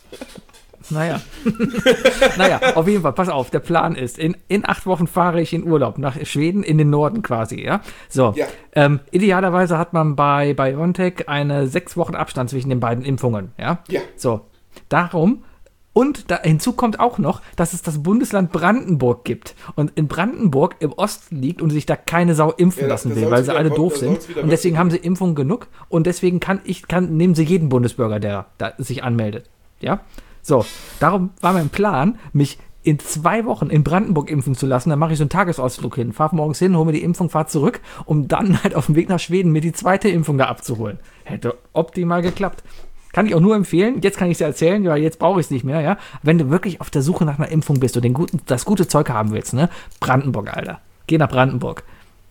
A: Naja. naja, auf jeden Fall, pass auf, der Plan ist, in, in acht Wochen fahre ich in Urlaub nach Schweden, in den Norden quasi, ja. So,
D: ja.
A: Ähm, idealerweise hat man bei BioNTech eine sechs Wochen Abstand zwischen den beiden Impfungen, ja.
D: Ja.
A: So, darum, und da, hinzu kommt auch noch, dass es das Bundesland Brandenburg gibt und in Brandenburg im Osten liegt und sich da keine Sau impfen
D: ja,
A: lassen will, weil sie alle doof sind und deswegen haben sie Impfungen genug und deswegen kann ich, kann, nehmen sie jeden Bundesbürger, der da sich anmeldet, ja. So, darum war mein Plan, mich in zwei Wochen in Brandenburg impfen zu lassen. Dann mache ich so einen Tagesausflug hin, fahre morgens hin, hole mir die Impfung, fahre zurück, um dann halt auf dem Weg nach Schweden mir die zweite Impfung da abzuholen. Hätte optimal geklappt. Kann ich auch nur empfehlen, jetzt kann ich es dir erzählen, weil jetzt brauche ich es nicht mehr, ja. Wenn du wirklich auf der Suche nach einer Impfung bist und den guten, das gute Zeug haben willst, ne? Brandenburg, Alter. Geh nach Brandenburg.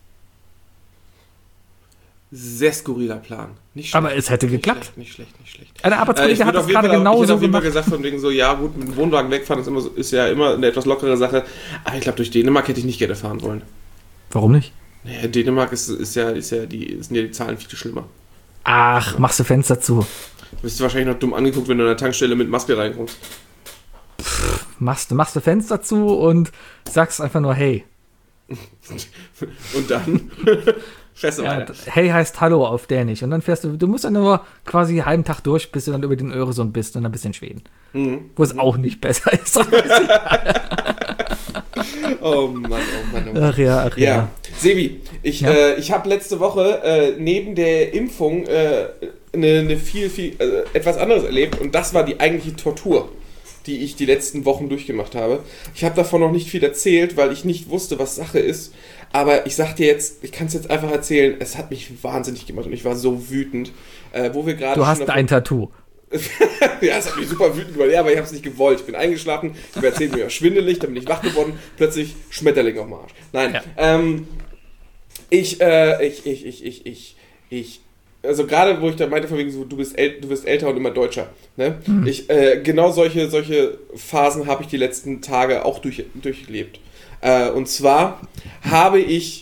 D: Sehr skurriler Plan. Nicht schlecht,
A: aber es hätte
D: nicht
A: geklappt.
D: Schlecht, nicht schlecht, nicht schlecht.
A: Eine Arbeitskollege
D: äh,
A: hat das gerade genau so gemacht. Ich hätte
D: auf jeden Fall gesagt, von wegen so, ja gut, mit dem Wohnwagen wegfahren ist, immer so, ist ja immer eine etwas lockere Sache. Aber ich glaube, durch Dänemark hätte ich nicht gerne fahren wollen.
A: Warum nicht?
D: Naja, Dänemark ist, ist, ja, ist ja die, sind ja die Zahlen viel schlimmer.
A: Ach, machst du Fenster zu.
D: Du bist wahrscheinlich noch dumm angeguckt, wenn du an der Tankstelle mit Maske reinkommst.
A: Pff, machst, machst du Fenster zu und sagst einfach nur hey.
D: Und dann fährst du
A: ja,
D: weiter.
A: Hey heißt Hallo auf Dänisch. Und dann fährst du, du musst dann nur quasi einen halben Tag durch, bis du dann über den Öresund bist und dann bist du in Schweden. Mhm. Wo es mhm. auch nicht besser ist.
D: Oh Mann, oh Mann, oh Mann.
A: Ach ja, ach ja.
D: ja. Sebi, ich, ja? äh, ich habe letzte Woche äh, neben der Impfung äh, eine, eine viel, viel, äh, etwas anderes erlebt und das war die eigentliche Tortur, die ich die letzten Wochen durchgemacht habe. Ich habe davon noch nicht viel erzählt, weil ich nicht wusste, was Sache ist. Aber ich sag dir jetzt, ich kann es jetzt einfach erzählen, es hat mich wahnsinnig gemacht und ich war so wütend. Äh, wo wir gerade.
A: Du hast ein Tattoo.
D: Ja, es hat mich super wütend gemacht, ja, aber ich habe es nicht gewollt. Ich bin eingeschlafen, ich war erzählt, mir war schwindelig, dann bin ich wach geworden, plötzlich Schmetterling auf dem Arsch. Nein, ja. ähm, ich, äh, ich, ich, ich, ich, ich, ich, also gerade, wo ich da meinte, von wegen so, du bist, äl- du bist älter und immer deutscher, ne? Mhm. Ich, äh, genau solche, solche Phasen habe ich die letzten Tage auch durch, durchlebt. Äh, und zwar habe ich,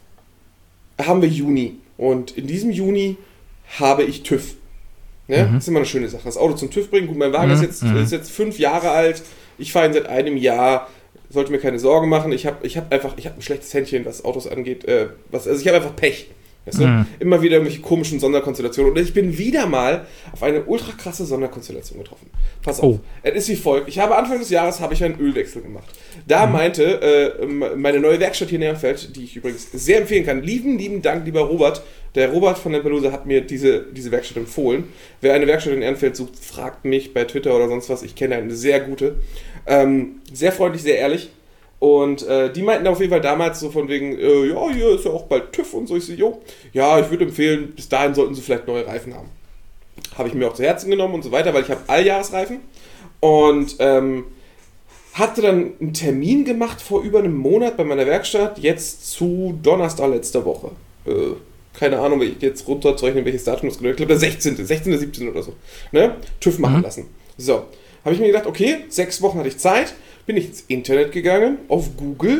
D: haben wir Juni und in diesem Juni habe ich TÜV. Ja, mhm. Das ist immer eine schöne Sache. Das Auto zum TÜV bringen. Gut, mein Wagen mhm. ist, jetzt, ist jetzt fünf Jahre alt. Ich fahre ihn seit einem Jahr. Sollte mir keine Sorgen machen. Ich habe ich hab einfach ich hab ein schlechtes Händchen, was Autos angeht. Äh, was, also ich habe einfach Pech. Weißt du? Mhm. Immer wieder irgendwelche komischen Sonderkonstellationen. Und ich bin wieder mal auf eine ultra krasse Sonderkonstellation getroffen. Pass auf. Oh. Es ist wie folgt. Ich habe Anfang des Jahres habe ich einen Ölwechsel gemacht. Da mhm. meinte äh, meine neue Werkstatt hier in Ehrenfeld, die ich übrigens sehr empfehlen kann. Lieben, lieben Dank, lieber Robert. Der Robert von Lampelusa hat mir diese, diese Werkstatt empfohlen. Wer eine Werkstatt in Ehrenfeld sucht, fragt mich bei Twitter oder sonst was. Ich kenne eine sehr gute. Ähm, sehr freundlich, sehr ehrlich. Und äh, die meinten auf jeden Fall damals so von wegen, äh, ja, hier ist ja auch bald TÜV und so. Ich so, jo, ja, ich würde empfehlen, bis dahin sollten sie vielleicht neue Reifen haben. Habe ich mir auch zu Herzen genommen und so weiter, weil ich habe Alljahresreifen. Und ähm, hatte dann einen Termin gemacht vor über einem Monat bei meiner Werkstatt, jetzt zu Donnerstag letzter Woche. Äh, keine Ahnung, wie ich jetzt runterzeichne, welches Datum das genau ist. Ich glaube, der sechzehnte, sechzehnte, siebzehnte oder so. Ne? TÜV machen mhm. lassen. So, habe ich mir gedacht, okay, sechs Wochen hatte ich Zeit, bin ich ins Internet gegangen, auf Google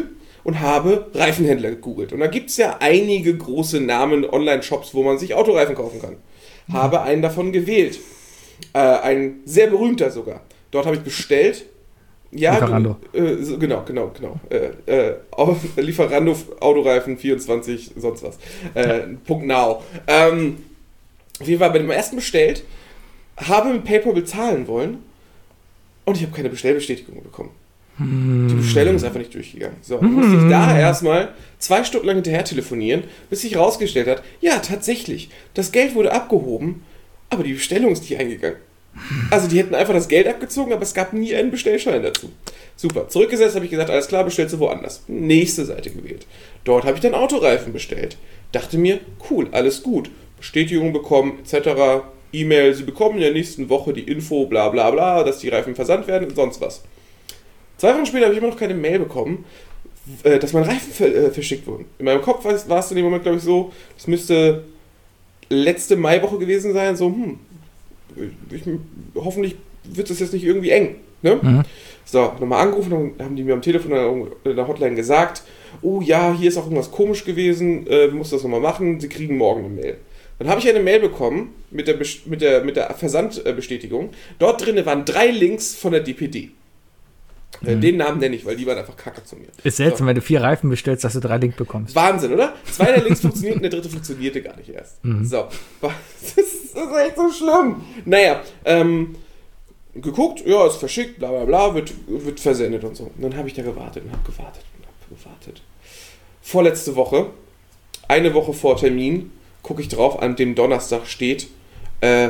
D: und habe Reifenhändler gegoogelt. Und da gibt es ja einige große Namen, Online-Shops, wo man sich Autoreifen kaufen kann. Mhm. Habe einen davon gewählt. Äh, ein sehr berühmter sogar. Dort habe ich bestellt. Ja,
A: Lieferando.
D: Du, äh, so, genau, genau, genau. Äh, äh, auf, Lieferando, Autoreifen vierundzwanzig, sonst was. Äh, Punkt now. Ähm, auf jeden Fall bei dem ersten bestellt, habe mit PayPal bezahlen wollen und ich habe keine Bestellbestätigung bekommen. Hm. Die Bestellung ist einfach nicht durchgegangen. So, dann musste ich da erstmal zwei Stunden lang hinterher telefonieren, bis sich rausgestellt hat, ja, tatsächlich, das Geld wurde abgehoben, aber die Bestellung ist nicht eingegangen. Also die hätten einfach das Geld abgezogen, aber es gab nie einen Bestellschein dazu. Super. Zurückgesetzt habe ich gesagt, alles klar, bestellst du woanders. Nächste Seite gewählt. Dort habe ich dann Autoreifen bestellt. Dachte mir, cool, alles gut. Bestätigung bekommen, et cetera. E-Mail, sie bekommen in der nächsten Woche die Info, bla bla bla, dass die Reifen versandt werden und sonst was. Zwei Wochen später habe ich immer noch keine Mail bekommen, dass meine Reifen verschickt wurden. In meinem Kopf war es in dem Moment, glaube ich, so, das müsste letzte Maiwoche gewesen sein, so, hm, Ich, hoffentlich wird das jetzt nicht irgendwie eng. Ne? Mhm. So, nochmal angerufen, dann haben die mir am Telefon in der Hotline gesagt, oh ja, hier ist auch irgendwas komisch gewesen, äh, du musst das nochmal machen, sie kriegen morgen eine Mail. Dann habe ich eine Mail bekommen mit der, mit der, mit der Versandbestätigung. Dort drin waren drei Links von der D P D. Mhm. Den Namen nenne ich, weil die waren einfach kacke zu mir.
A: Ist seltsam, so. Wenn du vier Reifen bestellst, dass du drei Links bekommst.
D: Wahnsinn, oder? Zwei der Links funktionierten, der dritte funktionierte gar nicht erst. Mhm. So, das ist echt so schlimm. Naja, ähm, geguckt, ja, ist verschickt, bla bla bla, wird, wird versendet und so. Und dann habe ich da gewartet und habe gewartet und habe gewartet. Vorletzte Woche, eine Woche vor Termin, gucke ich drauf, an dem Donnerstag steht, äh,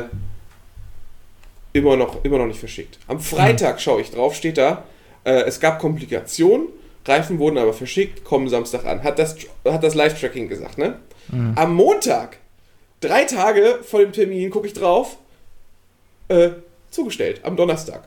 D: immer noch, immer noch nicht verschickt. Am Freitag schaue ich drauf, steht da, es gab Komplikationen, Reifen wurden aber verschickt, kommen Samstag an. Hat das, hat das Live-Tracking gesagt, ne? Mhm. Am Montag, drei Tage vor dem Termin, gucke ich drauf, äh, zugestellt, am Donnerstag.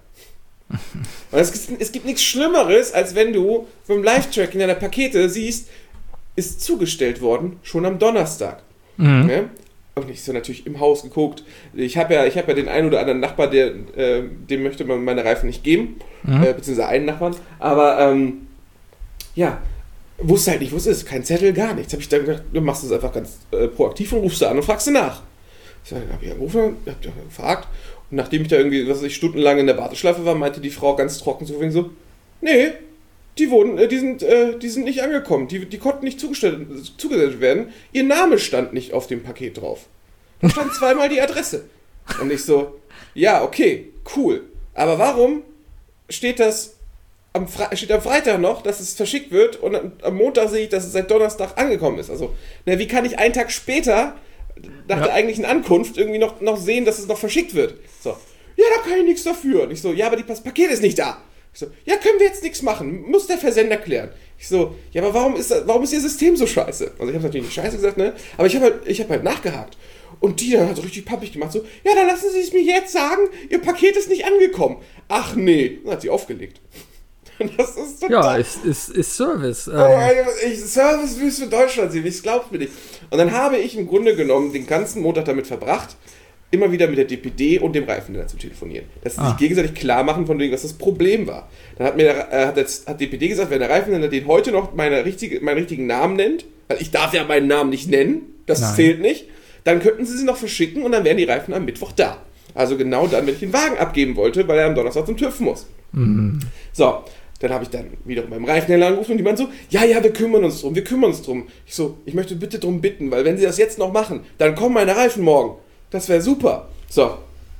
D: Und es, es gibt nichts Schlimmeres, als wenn du beim Live-Tracking deiner Pakete siehst, ist zugestellt worden, schon am Donnerstag. Mhm. Ne? Und ich so natürlich im Haus geguckt. Ich habe ja, ich hab ja den einen oder anderen Nachbar, der, äh, dem möchte man meine Reifen nicht geben. Mhm. Äh, beziehungsweise einen Nachbarn. Aber, ähm, ja, wusste halt nicht, wo es ist. Kein Zettel, gar nichts. Habe ich dann gedacht, du machst das einfach ganz äh, proaktiv und rufst du an und fragst du nach. Ich habe hab ich angerufen, hab ich gefragt. Und nachdem ich da irgendwie, was weiß ich, stundenlang in der Warteschleife war, meinte die Frau ganz trocken so, so nee, die wurden, äh, die sind, äh, die sind nicht angekommen. Die, die konnten nicht zugestellt, zugesendet werden. Ihr Name stand nicht auf dem Paket drauf. Da stand zweimal die Adresse. Und ich so, ja, okay, cool. Aber warum steht das am, Fre- steht am Freitag noch, dass es verschickt wird und am Montag sehe ich, dass es seit Donnerstag angekommen ist? Also, na, wie kann ich einen Tag später, nach ja. der eigentlichen Ankunft, irgendwie noch, noch sehen, dass es noch verschickt wird? So, ja, da kann ich nichts dafür. Und ich so, ja, aber die, das Paket ist nicht da. Ich so, ja, können wir jetzt nichts machen. Muss der Versender klären. Ich so, ja, aber warum ist, warum ist Ihr System so scheiße? Also ich habe natürlich nicht scheiße gesagt, ne? Aber ich habe halt, ich hab halt nachgehakt. Und die dann hat so richtig pappig gemacht, so, ja, dann lassen Sie es mir jetzt sagen, Ihr Paket ist nicht angekommen. Ach nee, dann hat sie aufgelegt. Das ist total...
A: Ja, ist, ist, ist Service.
D: Oh, ich, Service willst du in Deutschland sehen, ich glaub's mir nicht. Und dann habe ich im Grunde genommen den ganzen Montag damit verbracht, immer wieder mit der D P D und dem Reifenhändler zu telefonieren. Dass sie ah. sich gegenseitig klar machen von dem, was das Problem war. Dann hat mir der, äh, hat, jetzt, hat D P D gesagt, wenn der Reifenhändler den heute noch meine richtige, meinen richtigen Namen nennt, weil ich darf ja meinen Namen nicht nennen, das Nein. zählt nicht, dann könnten sie sie noch verschicken und dann wären die Reifen am Mittwoch da. Also genau dann, wenn ich den Wagen abgeben wollte, weil er am Donnerstag zum TÜV muss. Mhm. So, dann habe ich dann wiederum beim Reifenhändler angerufen und die meinen so, ja, ja, wir kümmern uns drum, wir kümmern uns drum. Ich so, ich möchte bitte drum bitten, weil wenn sie das jetzt noch machen, dann kommen meine Reifen morgen. Das wäre super. So.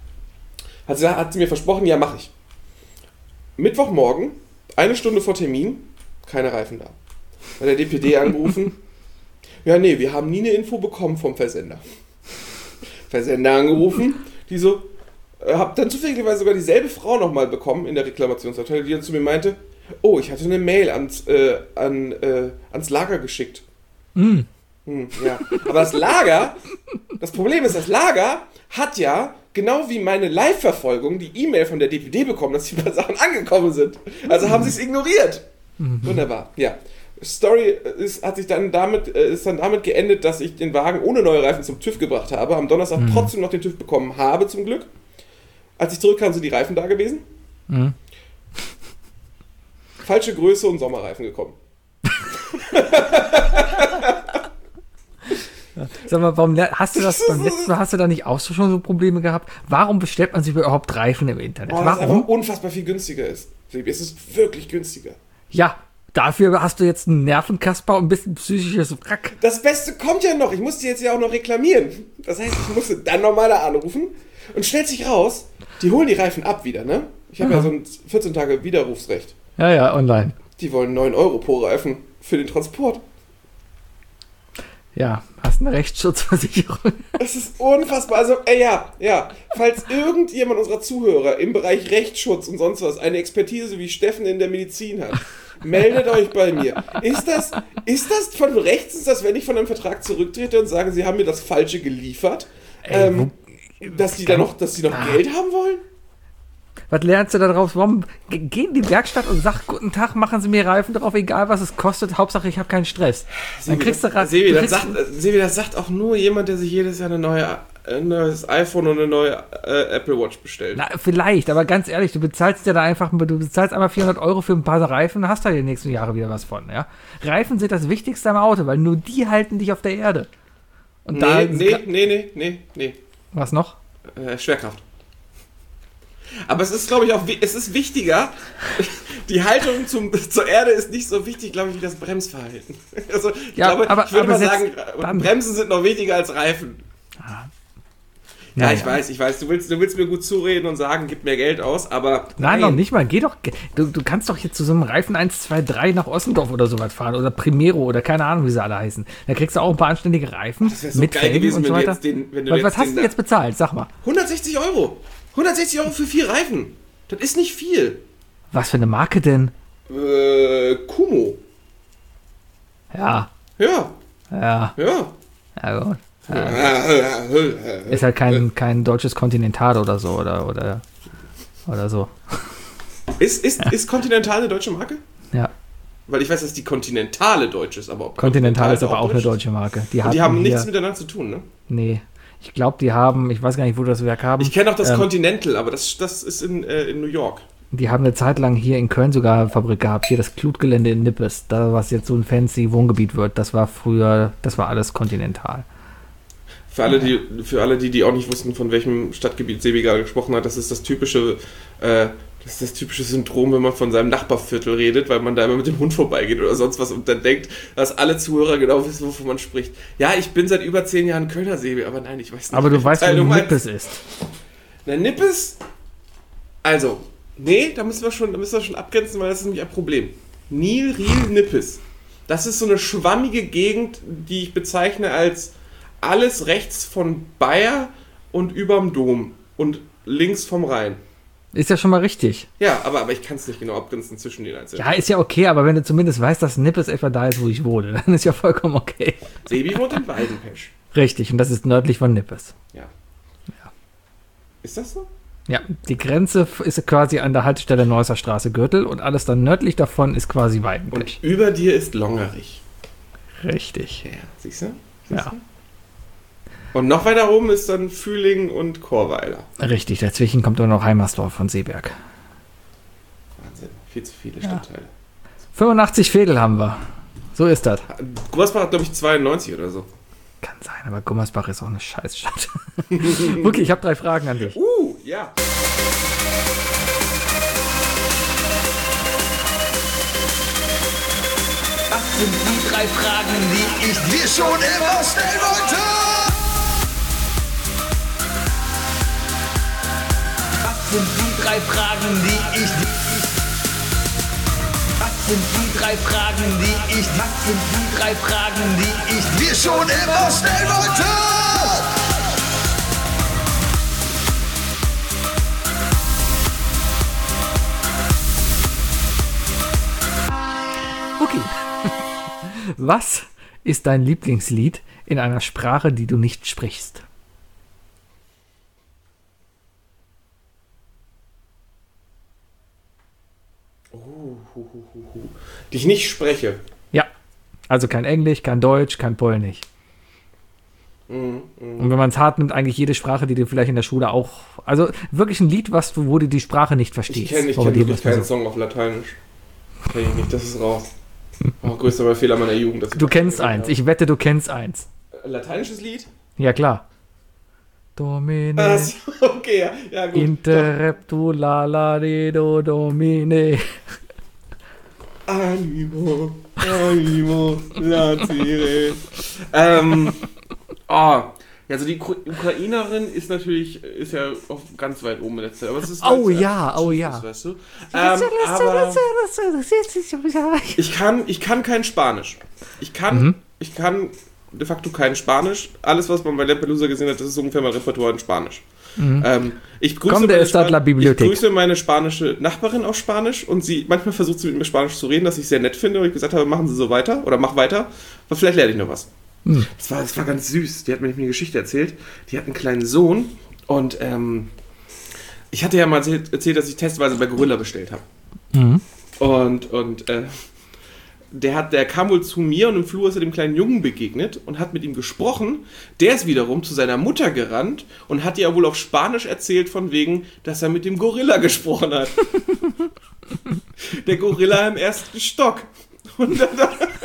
D: Hat sie, hat sie mir versprochen, ja, mache ich. Mittwochmorgen, eine Stunde vor Termin, keine Reifen da. Bei der D P D angerufen. Ja, nee, wir haben nie eine Info bekommen vom Versender. Versender angerufen, die so, äh, hab dann zufälligerweise sogar dieselbe Frau nochmal bekommen in der Reklamationsabteilung, die dann zu mir meinte, oh, ich hatte eine Mail ans, äh, an, äh, ans Lager geschickt. Mm. Hm, ja. Aber das Lager, das Problem ist, das Lager hat ja, genau wie meine Live-Verfolgung, die E-Mail von der D P D bekommen, dass die paar Sachen angekommen sind. Also haben sie es ignoriert. Mhm. Wunderbar, ja. Story ist, hat sich dann damit, ist dann damit geendet, dass ich den Wagen ohne neue Reifen zum TÜV gebracht habe, am Donnerstag mhm. trotzdem noch den TÜV bekommen habe, zum Glück. Als ich zurückkam, sind die Reifen da gewesen. Mhm. Falsche Größe und Sommerreifen gekommen.
A: Sag mal, warum hast du das beim letzten Mal, hast du da nicht auch schon so Probleme gehabt? Warum bestellt man sich überhaupt Reifen im Internet?
D: Boah,
A: warum?
D: Weil es einfach unfassbar viel günstiger ist. Es ist wirklich günstiger.
A: Ja, dafür hast du jetzt einen Nervenkasper und bist ein psychisches Wrack.
D: Das Beste kommt ja noch. Ich musste jetzt ja auch noch reklamieren. Das heißt, ich musste dann nochmal da anrufen und stellt sich raus, die holen die Reifen ab wieder, ne? Ich habe ja. ja so ein vierzehn Tage Widerrufsrecht.
A: Ja, ja, online.
D: Die wollen neun Euro pro Reifen für den Transport.
A: Ja, hast eine Rechtsschutzversicherung.
D: Das ist unfassbar. Also, ey, ja, ja. Falls irgendjemand unserer Zuhörer im Bereich Rechtsschutz und sonst was eine Expertise wie Steffen in der Medizin hat, meldet euch bei mir. Ist das, ist das von rechts, ist das, wenn ich von einem Vertrag zurücktrete und sage, sie haben mir das Falsche geliefert, ey, ähm, wo, dass die da noch, dass die noch ah. Geld haben wollen?
A: Was lernst du da drauf? Warum geh in die Werkstatt und sag, guten Tag, machen Sie mir Reifen drauf, egal was es kostet, Hauptsache ich habe keinen Stress. Dann kriegst du
D: Sebi, das sagt, Sebi, das sagt auch nur jemand, der sich jedes Jahr eine neue, ein neues iPhone und eine neue äh, Apple Watch bestellt.
A: Na, vielleicht, aber ganz ehrlich, du bezahlst ja da einfach, du bezahlst einmal vierhundert Euro für ein paar Reifen und hast da die nächsten Jahre wieder was von, ja? Reifen sind das Wichtigste am Auto, weil nur die halten dich auf der Erde. Und
D: nee,
A: da
D: nee, nee, nee, nee, nee.
A: Was noch?
D: Äh, Schwerkraft. Aber es ist, glaube ich, auch es ist wichtiger. Die Haltung zum, zur Erde ist nicht so wichtig, glaube ich, wie das Bremsverhalten. Also, ich,
A: ja,
D: glaube,
A: aber,
D: ich würde
A: aber
D: mal sagen, Bremsen sind noch wichtiger als Reifen. Ah. Ja, ja, ich ja. weiß, ich weiß. Du willst, du willst mir gut zureden und sagen, gib mir Geld aus, aber...
A: Nein, nein. noch nicht mal. Geh doch... Du, du kannst doch jetzt zu so einem Reifen eins, zwei, drei nach Ossendorf oder sowas fahren oder Primero oder keine Ahnung, wie sie alle heißen. Da kriegst du auch ein paar anständige Reifen
D: das so
A: mit
D: geil
A: Felgen
D: gewesen,
A: und so
D: wenn
A: weiter.
D: Du jetzt den, wenn du
A: was
D: jetzt
A: was hast
D: den
A: du jetzt bezahlt? Sag mal.
D: hundertsechzig Euro. hundertsechzig Euro für vier Reifen. Das ist nicht viel.
A: Was für eine Marke denn?
D: Äh, Kumo.
A: Ja.
D: Ja.
A: Ja.
D: Ja.
A: Ja, gut. Ja. Ist halt kein, kein deutsches Continental oder so, oder, oder, oder so.
D: Ist, ist, ja. ist Continental eine deutsche Marke?
A: Ja.
D: Weil ich weiß, dass die Continentale deutsch ist, aber ob
A: Continental ist aber auch eine deutsche Marke. Die,
D: die haben nichts miteinander zu tun, ne?
A: Nee. Ich glaube, die haben, ich weiß gar nicht, wo das Werk haben.
D: Ich kenne auch das ähm, Continental, aber das, das ist in, äh, in New York.
A: Die haben eine Zeit lang hier in Köln sogar eine Fabrik gehabt. Hier das Klutgelände in Nippes. Da, was jetzt so ein fancy Wohngebiet wird, das war früher, das war alles Continental.
D: Für alle, die, für alle, die, die auch nicht wussten, von welchem Stadtgebiet Sebi gerade gesprochen hat, das ist das typische, äh, das ist das typische Syndrom, wenn man von seinem Nachbarviertel redet, weil man da immer mit dem Hund vorbeigeht oder sonst was und dann denkt, dass alle Zuhörer genau wissen, wovon man spricht. Ja, ich bin seit über zehn Jahren Kölner, Sebi, aber nein, ich weiß nicht.
A: Aber du weißt, wo Nippes ist.
D: Na, Nippes? Also, nee, da müssen wir schon, da müssen wir schon abgrenzen, weil das ist nämlich ein Problem. Nil, Riel, Nippes. Das ist so eine schwammige Gegend, die ich bezeichne als alles rechts von Bayer und überm Dom und links vom Rhein.
A: Ist ja schon mal richtig.
D: Ja, aber, aber ich kann es nicht genau abgrenzen zwischen den einzelnen.
A: Ja, ist ja okay, aber wenn du zumindest weißt, dass Nippes etwa da ist, wo ich wohne, dann ist ja vollkommen okay.
D: Sebi wohnt in Weidenpesch.
A: Richtig, und das ist nördlich von Nippes.
D: Ja.
A: Ja.
D: Ist das so?
A: Ja, die Grenze ist quasi an der Haltestelle Neusser Straße Gürtel und alles dann nördlich davon ist quasi Weidenpesch.
D: Und über dir ist Longerich.
A: Richtig.
D: Ja, siehst du? Siehst
A: ja.
D: Du? Und noch weiter oben ist dann Fühling und Chorweiler.
A: Richtig, dazwischen kommt dann noch Heimersdorf von Seeberg.
D: Wahnsinn, viel zu viele ja. Stadtteile.
A: fünfundachtzig Viertel haben wir. So ist das.
D: Gummersbach hat, glaube ich, zweiundneunzig oder so.
A: Kann sein, aber Gummersbach ist auch eine Scheißstadt. Wirklich, ich habe drei Fragen an dich.
D: Uh, ja.
E: Was sind die drei Fragen, die ich dir schon immer stellen wollte? Was sind die drei Fragen, die ich Was sind die drei Fragen, die ich Was sind die drei Fragen, die ich dir schon immer stellen wollte?
A: Okay. Was ist dein Lieblingslied in einer Sprache, die du nicht sprichst?
D: Oh, hu, hu, hu, hu. Die ich nicht spreche.
A: Ja, also kein Englisch, kein Deutsch, kein Polnisch. Mm, mm. Und wenn man es hart nimmt, eigentlich jede Sprache, die du vielleicht in der Schule auch... Also wirklich ein Lied, was, wo du die Sprache nicht verstehst.
D: Ich kenne ich kenn wirklich keinen Song auf Lateinisch. Kenn ich nicht, das ist raus. Oh, größter Fehler meiner Jugend. Dass ich
A: Du kennst eins.
D: habe.
A: Ich wette, du kennst eins.
D: Lateinisches Lied?
A: Ja, klar. Domine.
D: Achso, okay, ja, ja gut.
A: Interreptu la la de do domine.
D: Animo, animo, latire. ähm, oh, also die Ukra- Ukrainerin ist natürlich, ist ja auch ganz weit oben in der Zeit. Aber es ist
A: Oh
D: ganz-
A: ja, oh
D: das,
A: ja.
D: Weißt du? ähm, aber ich kann, ich kann kein Spanisch. Ich kann,
A: Mhm.
D: ich kann de facto kein Spanisch. Alles, was man bei Lampedusa gesehen hat, das ist ungefähr mein Repertoire in Spanisch.
A: Mhm.
D: Ähm, ich, grüße
A: Komm, der
D: meine
A: ist dort la
D: Span-
A: Bibliothek.
D: ich grüße meine spanische Nachbarin auf Spanisch und sie manchmal versucht sie mit mir Spanisch zu reden, was ich sehr nett finde. Und ich gesagt habe, machen Sie so weiter oder mach weiter, aber vielleicht lerne ich noch was.
A: Mhm.
D: Das war, das war ganz süß. Die hat mir nämlich eine Geschichte erzählt. Die hat einen kleinen Sohn und ähm, ich hatte ja mal erzählt, erzählt, dass ich testweise bei Gorilla bestellt habe.
A: Mhm.
D: Und, und äh, der, hat, der kam wohl zu mir und im Flur ist er dem kleinen Jungen begegnet und hat mit ihm gesprochen. Der ist wiederum zu seiner Mutter gerannt und hat ihr wohl auf Spanisch erzählt von wegen, dass er mit dem Gorilla gesprochen hat. Der Gorilla im ersten Stock. Und dann,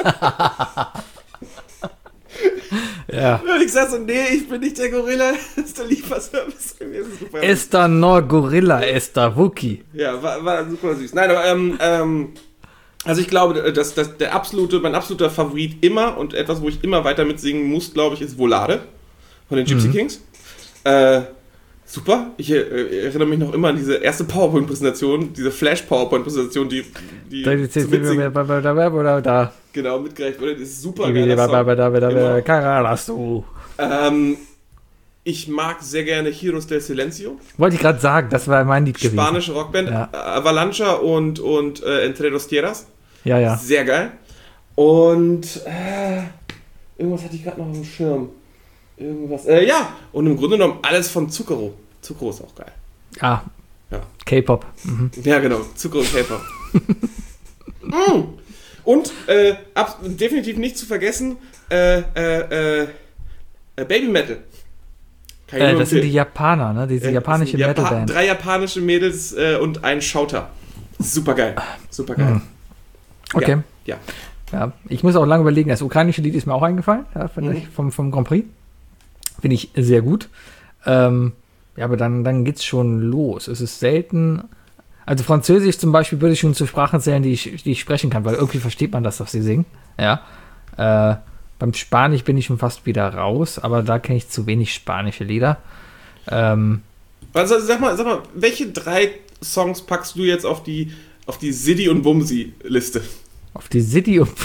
A: Ja.
D: und ich sag so, nee, ich bin nicht der Gorilla, das ist der Lieferservice gewesen. Super.
A: Esta no Gorilla, esta Wookie.
D: Ja, war, war super süß. Nein, aber ähm, ähm, also ich glaube, dass, dass der absolute, mein absoluter Favorit immer und etwas, wo ich immer weiter mitsingen muss, glaube ich, ist Volare von den Gypsy
A: Mhm.
D: Kings. Äh, super. Ich äh, erinnere mich noch immer an diese erste PowerPoint-Präsentation, diese Flash-PowerPoint-Präsentation, die, die
A: Da,
D: zum Mitsingen
A: da,
D: genau mitgereicht wurde. Das ist super
A: da,
D: geiler Song. Immer.
A: Caralasto.
D: Ähm, ich mag sehr gerne Heroes del Silencio.
A: Wollte ich gerade sagen, das war mein Lied gewesen.
D: Spanische Rockband.
A: Ja.
D: Avalancha und, und äh, Entre dos Tierras.
A: Ja, ja.
D: Sehr geil. Und äh, irgendwas hatte ich gerade noch auf dem Schirm. Irgendwas. Äh, ja, und im Grunde genommen alles von Zucchero. Zucchero ist auch geil.
A: Ah,
D: Ja.
A: K-Pop. Mhm.
D: Ja, genau. Zucchero und Käfer. mm. Und äh, ab, definitiv nicht zu vergessen, äh, äh, äh, Baby Metal. Kann ich
A: Äh,
D: nur
A: das sind die
D: empfehlen.
A: Japaner, ne? Diese
D: Äh,
A: japanische
D: das sind Japa-
A: Metalband.
D: Drei japanische Mädels äh, und ein Schauter. Super geil. Super geil.
A: Mhm. Okay.
D: Ja.
A: Ja, ich muss auch lange überlegen. Das ukrainische Lied ist mir auch eingefallen, ja, finde
D: Mhm.
A: ich, vom, vom Grand Prix. Finde ich sehr gut. Ähm, ja, aber dann, dann geht's schon los. Es ist selten. Also Französisch zum Beispiel würde ich schon zu Sprachen zählen, die ich, die ich sprechen kann, weil irgendwie versteht man das, was sie singen. Ja. Äh, beim Spanisch bin ich schon fast wieder raus, aber da kenne ich zu wenig spanische Lieder. Ähm,
D: Also sag mal, sag mal, welche drei Songs packst du jetzt auf die, auf die Siddi und Bumsi-Liste?
A: auf die City und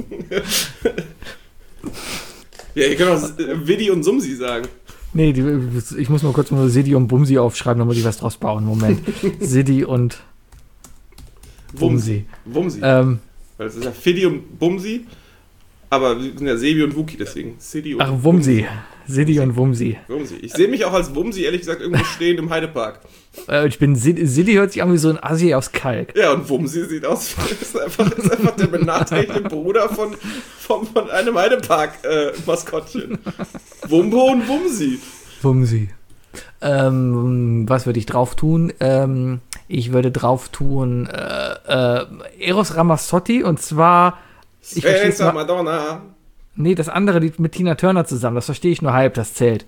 D: Ja, ihr könnt auch äh, Widdi und Sumsi sagen.
A: Nee, die, ich muss mal kurz nur City und Bumsi aufschreiben, dann muss ich was draus bauen. Moment. City und Bumsi.
D: Wumsi.
A: Ähm,
D: Weil es ist ja Fiddi und Bumsi, aber wir sind ja Sebi und Wuki, deswegen Siddi und
A: ach, Wumsi. City und Wumsi.
D: Wumsi. Ich sehe mich auch als Wumsi, ehrlich gesagt, irgendwo stehend im Heidepark.
A: Äh, ich bin City hört sich an wie so ein Assi aus Kalk.
D: Ja, und Wumsi sieht aus, ist einfach, ist einfach der benachteiligte Bruder von, von, von einem Heidepark-Maskottchen. Wumbo und Wumsi.
A: Wumsi. Ähm, was würde ich drauf tun? Ähm, ich würde drauf tun äh, äh, Eros Ramazzotti und zwar ich verstehe
D: Senza
A: mal,
D: Madonna.
A: nee, das andere Lied mit Tina Turner zusammen, das verstehe ich nur halb, das zählt.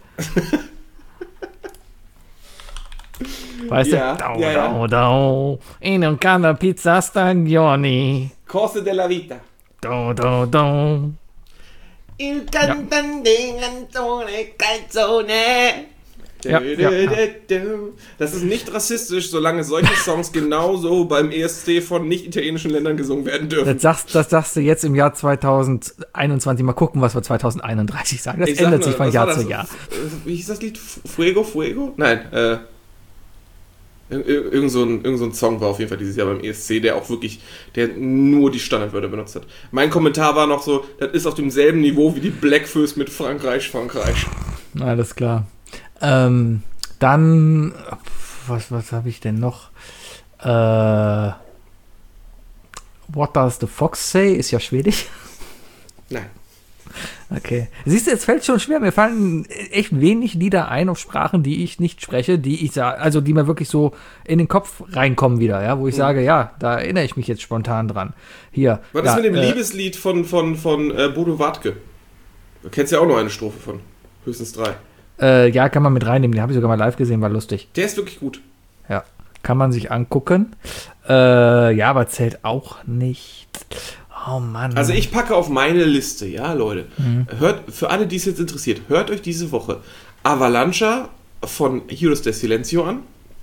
A: Weißt
D: Ja,
A: du? Dau,
D: ja, ja.
A: dau, dau. In un cada pizza stagioni.
D: Cose della vita.
A: Dau, dau, dau.
D: Il cantante Cantone Calzone.
A: Ja, ja,
D: Das ist nicht rassistisch, solange solche Songs genauso beim E S C von nicht italienischen Ländern gesungen werden dürfen.
A: Das sagst, das sagst du jetzt im Jahr zweitausendeinundzwanzig. Mal gucken, was wir zweitausendeinunddreißig sagen. Das
D: Ich sag
A: ändert
D: nur,
A: sich von
D: was
A: Jahr
D: war
A: zu
D: das?
A: Jahr.
D: Wie hieß das Lied? Fuego, Fuego? Nein, äh. ir- ir- Irgend so, ein, irgend so ein Song war auf jeden Fall dieses Jahr beim E S C, der auch wirklich, der nur die Standardwörter benutzt hat. Mein Kommentar war noch so, das ist auf demselben Niveau wie die Blackfoes mit Frankreich, Frankreich.
A: Alles klar. Ähm, dann, was, was habe ich denn noch? Äh, What Does the Fox Say? Ist ja schwedisch.
D: Nein.
A: Okay. Siehst du, es fällt schon schwer. Mir fallen echt wenig Lieder ein auf Sprachen, die ich nicht spreche, die ich sage, also die mir wirklich so in den Kopf reinkommen wieder, ja, wo ich mhm. sage, ja, da erinnere ich mich jetzt spontan dran. Hier.
D: Was
A: ja,
D: ist mit dem
A: äh,
D: Liebeslied von, von, von äh, Bodo Wartke? Du kennst ja auch noch eine Strophe von. Höchstens drei.
A: Äh, ja, kann man mit reinnehmen. Den habe ich sogar mal live gesehen, war lustig.
D: Der ist wirklich gut.
A: Ja, kann man sich angucken. Äh, ja, aber zählt auch nicht. Oh Mann.
D: Also ich packe auf meine Liste, ja, Leute.
A: Mhm.
D: Hört, für alle, die es jetzt interessiert, hört euch diese Woche Avalancha von Heroes de Silencio an.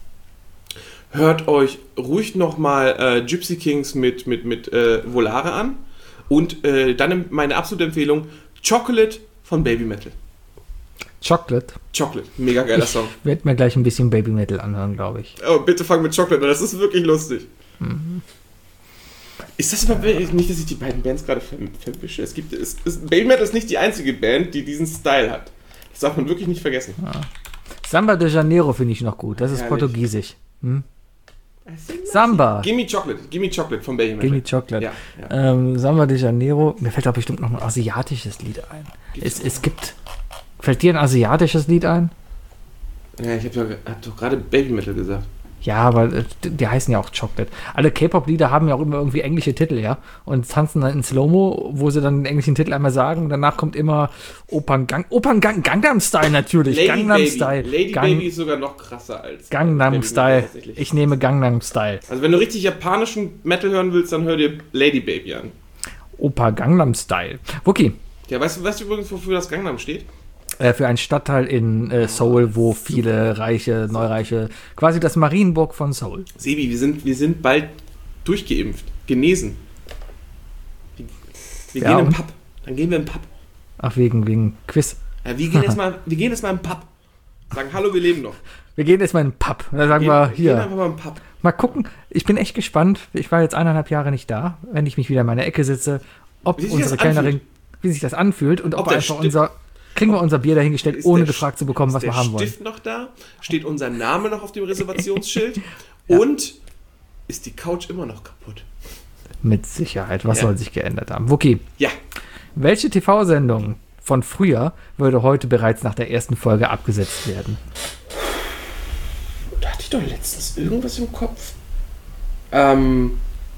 D: Hört euch ruhig nochmal äh, Gypsy Kings mit, mit, mit äh, Volare an. Und äh, dann meine absolute Empfehlung, Chocolate von Baby Metal.
A: Chocolate?
D: Chocolate, mega geiler Song.
A: Ich werde mir gleich ein bisschen Baby Metal anhören, glaube ich.
D: Oh, bitte fang mit Chocolate an, das ist wirklich lustig.
A: Mhm.
D: Ist das aber nicht, dass ich die beiden Bands gerade verwische? Es gibt, es, es, Baby Metal ist nicht die einzige Band, die diesen Style hat. Das darf man wirklich nicht vergessen.
A: Ja. Samba de Janeiro finde ich noch gut. Das ist Herrlich. Portugiesisch. Hm? Samba.
D: Gimme Chocolate. Gimme Chocolate von Baby Metal.
A: Gimme Chocolate. Ja, ja. Ähm, Samba de Janeiro. Mir fällt da bestimmt noch ein asiatisches Lied ein. Es, es gibt... Fällt dir ein asiatisches Lied ein?
D: Ja, ich habe doch, hab doch gerade Baby Metal gesagt.
A: Ja, aber die heißen ja auch Chocolate. Alle K-Pop-Lieder haben ja auch immer irgendwie englische Titel, ja? Und tanzen dann in Slow-Mo, wo sie dann den englischen Titel einmal sagen. Danach kommt immer Opern Gang, Opern Gang, Gangnam Style natürlich.
D: Lady
A: Gangnam
D: Baby.
A: Style.
D: Lady
A: Gang,
D: Baby ist sogar noch krasser als
A: Gangnam
D: Baby
A: Style. Ich nehme Gangnam Style.
D: Also wenn du richtig japanischen Metal hören willst, dann hör dir Lady Baby an.
A: Opa Gangnam Style. Wookie.
D: Ja, weißt du, weißt du übrigens, wofür das Gangnam steht?
A: Äh, für einen Stadtteil in äh, Seoul, wo viele reiche, neureiche, quasi das Marienburg von Seoul.
D: Sebi, wir sind, wir sind bald durchgeimpft, genesen. Wir, wir
A: ja,
D: gehen im Pub. Dann gehen wir im Pub.
A: Ach, wegen, wegen Quiz.
D: Ja, wir gehen jetzt mal, wir gehen jetzt mal im Pub. Sagen, hallo, wir leben noch.
A: Wir gehen jetzt mal in den Pub. Und dann sagen
D: wir,
A: wir,
D: wir
A: hier.
D: Gehen einfach mal im Pub.
A: Mal gucken. Ich bin echt gespannt. Ich war jetzt eineinhalb Jahre nicht da. Wenn ich mich wieder in meiner Ecke sitze, ob
D: wie
A: unsere Kellnerin, wie sich das anfühlt und ob, ob einfach
D: Stift,
A: unser... Kriegen wir unser Bier dahingestellt, ohne gefragt zu bekommen, was wir haben wollen.
D: Ist der Stift noch da? Steht unser Name noch auf dem Reservationsschild? Ja. Und ist die Couch immer noch kaputt?
A: Mit Sicherheit. Was
D: ja.
A: soll sich geändert haben? Wookie.
D: Ja.
A: Welche T V-Sendung von früher würde heute bereits nach der ersten Folge abgesetzt werden?
D: Da hatte ich doch letztens irgendwas im Kopf. Ähm...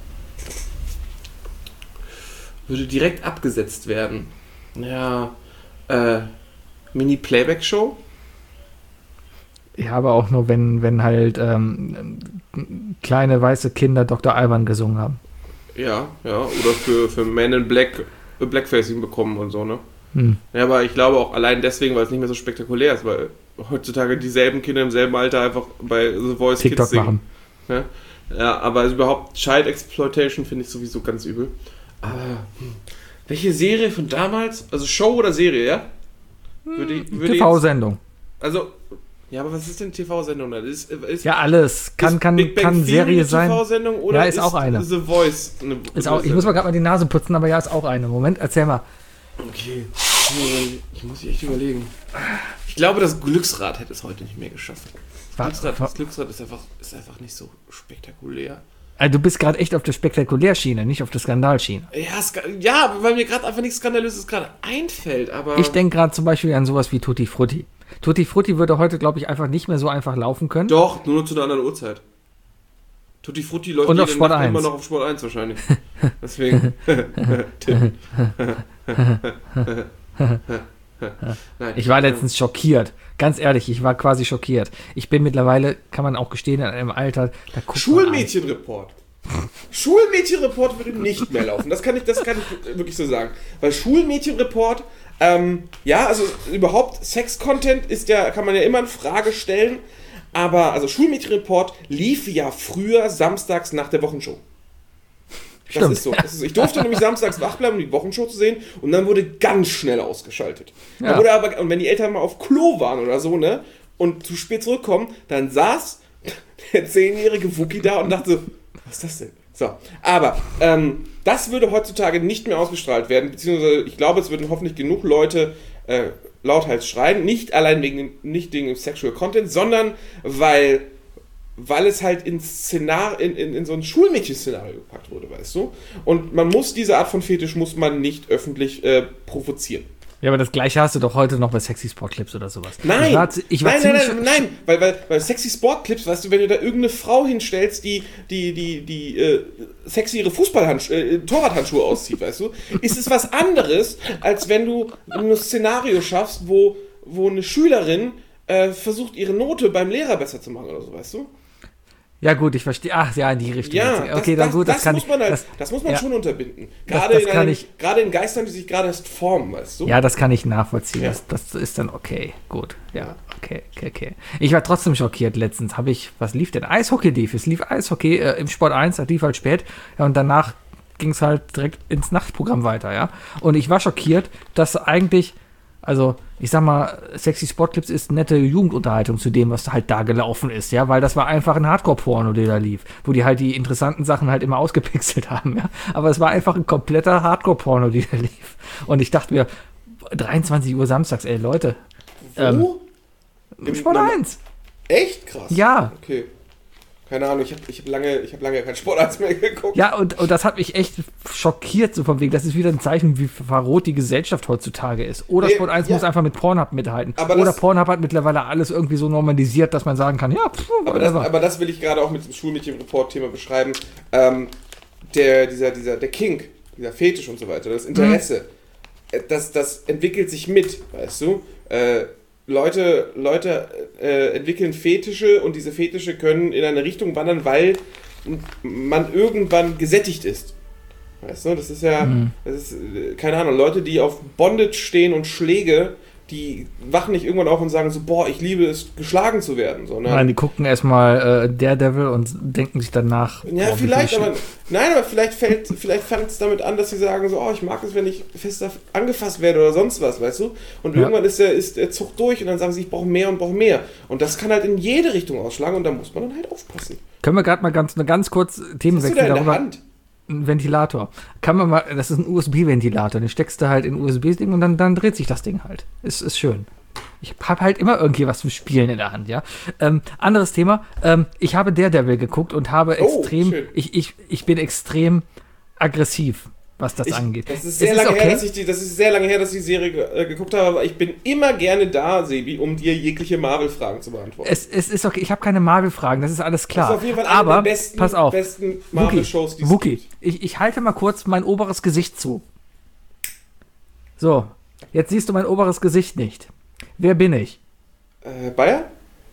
D: Würde direkt abgesetzt werden. Ja... Äh, Mini-Playback-Show?
A: Ja, aber auch nur, wenn, wenn halt ähm, kleine weiße Kinder Doktor Alban gesungen haben.
D: Ja, ja, oder für, für Men in Black Blackfacing bekommen und so, ne?
A: Hm.
D: Ja, aber ich glaube auch allein deswegen, weil es nicht mehr so spektakulär ist, weil heutzutage dieselben Kinder im selben Alter einfach bei The Voice
A: TikTok
D: Kids singen.
A: Machen.
D: Ja, ja, aber also überhaupt Child Exploitation finde ich sowieso ganz übel. Aber hm. welche Serie von damals? Also Show oder Serie, ja? Würde, würde
A: T V-Sendung.
D: Also, ja, aber was ist denn T V-Sendung? Ist, ist,
A: ja, alles. Kann, kann,
D: Big Bang
A: kann
D: Theory
A: Serie
D: eine
A: sein.
D: T V-Sendung oder
A: ja, ist, ist auch eine.
D: The Voice eine,
A: ist auch, ich muss mal gerade mal die Nase putzen, aber ja, ist auch eine. Moment, erzähl mal.
D: Okay. Ich muss echt überlegen. Ich glaube, das Glücksrad hätte es heute nicht mehr geschafft. Das Glücksrad, das Glücksrad ist, einfach, ist einfach nicht so spektakulär.
A: Also du bist gerade echt auf der Spektakulärschiene, nicht auf der Skandalschiene.
D: Ja, ska ja, weil mir gerade einfach nichts Skandalöses gerade einfällt, aber...
A: Ich denke gerade zum Beispiel an sowas wie Tutti Frutti. Tutti Frutti würde heute, glaube ich, einfach nicht mehr so einfach laufen können.
D: Doch, nur noch zu einer anderen Uhrzeit. Tutti Frutti läuft
A: und auf Sport eins.
D: Immer noch auf Sport eins wahrscheinlich. Deswegen...
A: Nein, ich war letztens schockiert. Ganz ehrlich, ich war quasi schockiert. Ich bin mittlerweile, kann man auch gestehen, in einem Alter, da guckt
D: Schulmädchenreport. Schulmädchenreport würde nicht mehr laufen. Das kann ich, das kann ich wirklich so sagen. Weil Schulmädchenreport, ähm, ja, also überhaupt Sex-Content ist ja, kann man ja immer in Frage stellen. Aber also Schulmädchenreport lief ja früher samstags nach der Wochenshow. Das
A: Stimmt.
D: ist so. Das ist, ich durfte nämlich samstags wach bleiben, um die Wochenshow zu sehen, und dann wurde ganz schnell ausgeschaltet.
A: Ja.
D: Dann wurde aber, und wenn die Eltern mal auf Klo waren oder so, ne, und zu spät zurückkommen, dann saß der zehnjährige Wookie da und dachte so, was ist das denn? So, aber ähm, das würde heutzutage nicht mehr ausgestrahlt werden, beziehungsweise ich glaube, es würden hoffentlich genug Leute äh, lauthals schreien, nicht allein wegen dem, nicht wegen dem Sexual Content, sondern weil weil es halt ins Szenar- in, in, in so ein Schulmädchen-Szenario gepackt wurde, weißt du? Und man muss, diese Art von Fetisch muss man nicht öffentlich äh, provozieren.
A: Ja, aber das Gleiche hast du doch heute noch bei Sexy Sport Clips oder sowas.
D: Nein,
A: ich war, ich war
D: nein, nein,
A: ziemlich
D: nein, nein, weil, weil, weil Sexy Sport Clips, weißt du, wenn du da irgendeine Frau hinstellst, die, die, die, die, äh, sexy ihre Fußballhandschuhe, äh, Torwarthandschuhe auszieht, weißt du, ist es was anderes, als wenn du ein Szenario schaffst, wo, wo eine Schülerin äh, versucht, ihre Note beim Lehrer besser zu machen oder so, weißt du?
A: Ja gut, ich verstehe. Ach ja, in die Richtung.
D: Ja,
A: okay,
D: das,
A: dann gut,
D: das,
A: das, kann
D: muss
A: ich.
D: Man halt,
A: das,
D: das muss man
A: ja,
D: schon unterbinden.
A: Das-
D: Gerade,
A: das
D: in
A: kann
D: einem,
A: ich-
D: gerade in Geistern, die sich gerade erst formen, weißt du?
A: Ja, das kann ich nachvollziehen.
D: Ja.
A: Das, das ist dann okay. Gut. Ja, okay, okay, okay. Ich war trotzdem schockiert letztens. Habe ich, was lief denn? Eishockey lief. Es lief Eishockey äh, im Sport eins, das lief halt spät. Ja, und danach ging es halt direkt ins Nachtprogramm weiter, ja. Und ich war schockiert, dass eigentlich, also ich sag mal, Sexy Sportclips ist nette Jugendunterhaltung zu dem, was halt da gelaufen ist, ja, weil das war einfach ein Hardcore-Porno, der da lief, wo die halt die interessanten Sachen halt immer ausgepixelt haben, ja. Aber es war einfach ein kompletter Hardcore-Porno, der da lief. Und ich dachte mir, dreiundzwanzig Uhr samstags, ey, Leute. Ähm,
D: Wo?
A: Im Sport eins.
D: Echt krass.
A: Ja.
D: Okay. Keine Ahnung, ich habe ich hab lange, ich hab lange kein Sport eins mehr geguckt.
A: Ja, und, und das hat mich echt schockiert, so von wegen, das ist wieder ein Zeichen, wie verroht die Gesellschaft heutzutage ist. Oder
D: Nee,
A: Sport eins
D: ja.
A: muss einfach mit Pornhub mithalten.
D: Aber
A: Oder
D: das-
A: Pornhub hat mittlerweile alles irgendwie so normalisiert, dass man sagen kann, ja, pff,
D: Aber das,
A: whatever.
D: aber das will ich gerade auch mit dem Schulmädchen-Report-Thema beschreiben. Ähm, der, dieser, dieser, der Kink, dieser Fetisch und so weiter, das Interesse, äh, das, das entwickelt sich mit, weißt du? Äh, Leute, Leute äh, entwickeln Fetische und diese Fetische können in eine Richtung wandern, weil man irgendwann gesättigt ist. Weißt du, das ist ja,
A: Mhm.
D: das ist, äh, keine Ahnung, Leute, die auf Bondage stehen und Schläge, die wachen nicht irgendwann auf und sagen so, boah, ich liebe es, geschlagen zu werden, sondern
A: Nein, die gucken erstmal äh, Daredevil und denken sich danach.
D: ja,
A: boah, wie
D: vielleicht,
A: viel
D: aber nein, aber vielleicht fällt, vielleicht fängt es damit an, dass sie sagen so, oh, ich mag es, wenn ich fest angefasst werde oder sonst was, weißt du? Und
A: Ja.
D: irgendwann ist der, ist der Zug durch und dann sagen sie, ich brauche mehr und brauche mehr. Und das kann halt in jede Richtung ausschlagen und da muss man dann halt aufpassen.
A: Können wir gerade mal ganz, eine ganz kurz
D: Was hast du
A: Themenwechsel
D: da in der
A: darüber.
D: Hand?
A: Ein Ventilator. Kann man mal, das ist ein U S B-Ventilator. Den steckst du halt in ein U S B-Ding und dann, dann dreht sich das Ding halt. Ist, ist schön. Ich habe halt immer irgendwie was zum Spielen in der Hand, ja. Ähm, anderes Thema. Ähm, ich habe Daredevil geguckt und habe
D: Oh,
A: extrem,
D: schön.
A: ich, ich, ich bin extrem aggressiv, was das
D: Ich,
A: angeht.
D: das ist
A: Es
D: sehr lange
A: okay.
D: her, dass ich die, das ist sehr lange her, dass ich die Serie ge äh, geguckt habe, aber ich bin immer gerne da, Sebi, um dir jegliche Marvel-Fragen zu beantworten.
A: Es, es ist okay, ich habe keine Marvel-Fragen, das ist alles klar.
D: Das ist auf jeden Fall eine
A: Aber,
D: der besten,
A: pass auf,
D: besten Marvel-Shows, die es
A: Wookie,
D: gibt.
A: ich, ich halte mal kurz mein oberes Gesicht zu. So, jetzt siehst du mein oberes Gesicht nicht. Wer bin ich?
D: Äh, Bayer?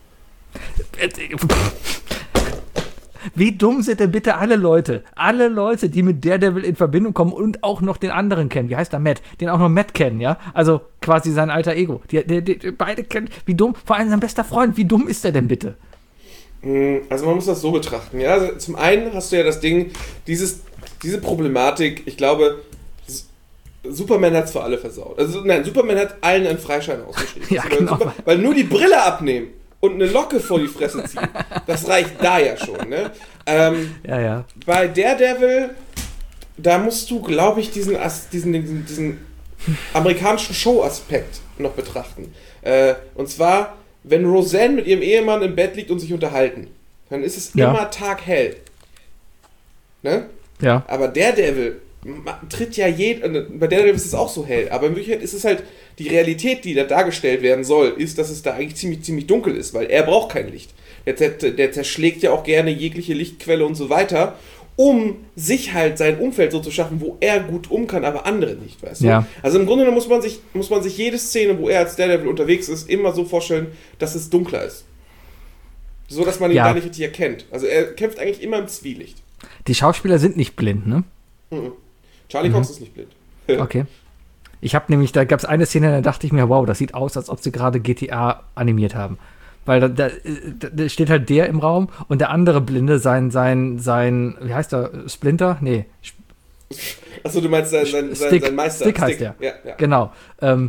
A: Wie dumm sind denn bitte alle Leute? Alle Leute, die mit Daredevil in Verbindung kommen und auch noch den anderen kennen. Wie heißt der Matt? Den auch noch Matt kennen, ja? Also quasi sein alter Ego. Die, die, die, beide kennen. Wie dumm? Vor allem sein bester Freund. Wie dumm ist der denn bitte?
D: Also man muss das so betrachten. Ja? Also zum einen hast du ja das Ding, dieses, diese Problematik, ich glaube, S- Superman hat es für alle versaut. Also nein, Superman hat allen einen Freischein ausgeschrieben.
A: Ja,
D: weil,
A: genau.
D: Super, weil nur die Brille abnehmen und eine Locke vor die Fresse ziehen, das reicht da ja schon. Ne? Ähm,
A: Ja, ja.
D: bei Daredevil, da musst du, glaube ich, diesen, As- diesen, diesen, diesen amerikanischen Show-Aspekt noch betrachten. Äh, und zwar, wenn Roseanne mit ihrem Ehemann im Bett liegt und sich unterhalten, dann ist es
A: Ja.
D: immer taghell. Ne?
A: Ja.
D: Aber Daredevil ma- tritt ja jed... äh, Bei Daredevil ist es auch so hell, aber in Wirklichkeit ist es halt, die Realität, die da dargestellt werden soll, ist, dass es da eigentlich ziemlich, ziemlich dunkel ist, weil er braucht kein Licht. Der, zer- der zerschlägt ja auch gerne jegliche Lichtquelle und so weiter, um sich halt sein Umfeld so zu schaffen, wo er gut um kann, aber andere nicht, weißt du?
A: Ja.
D: Also im Grunde genommen muss man sich, muss man sich jede Szene, wo er als Daredevil unterwegs ist, immer so vorstellen, dass es dunkler ist. So, dass man ihn
A: Ja.
D: gar nicht richtig erkennt. Also er kämpft eigentlich immer im Zwielicht.
A: Die Schauspieler sind nicht blind, ne?
D: Mhm. Charlie
A: Mhm.
D: Cox ist nicht blind.
A: Okay. Ich habe nämlich, da gab es eine Szene, da dachte ich mir, wow, das sieht aus, als ob sie gerade G T A animiert haben. Weil da, da, da steht halt der im Raum und der andere Blinde, sein, sein, sein, wie heißt der, Splinter? Nee,
D: Achso, du meinst sein, sein, sein,
A: Stick,
D: sein Meister.
A: Stick heißt der.
D: Ja, ja.
A: Genau. Ähm,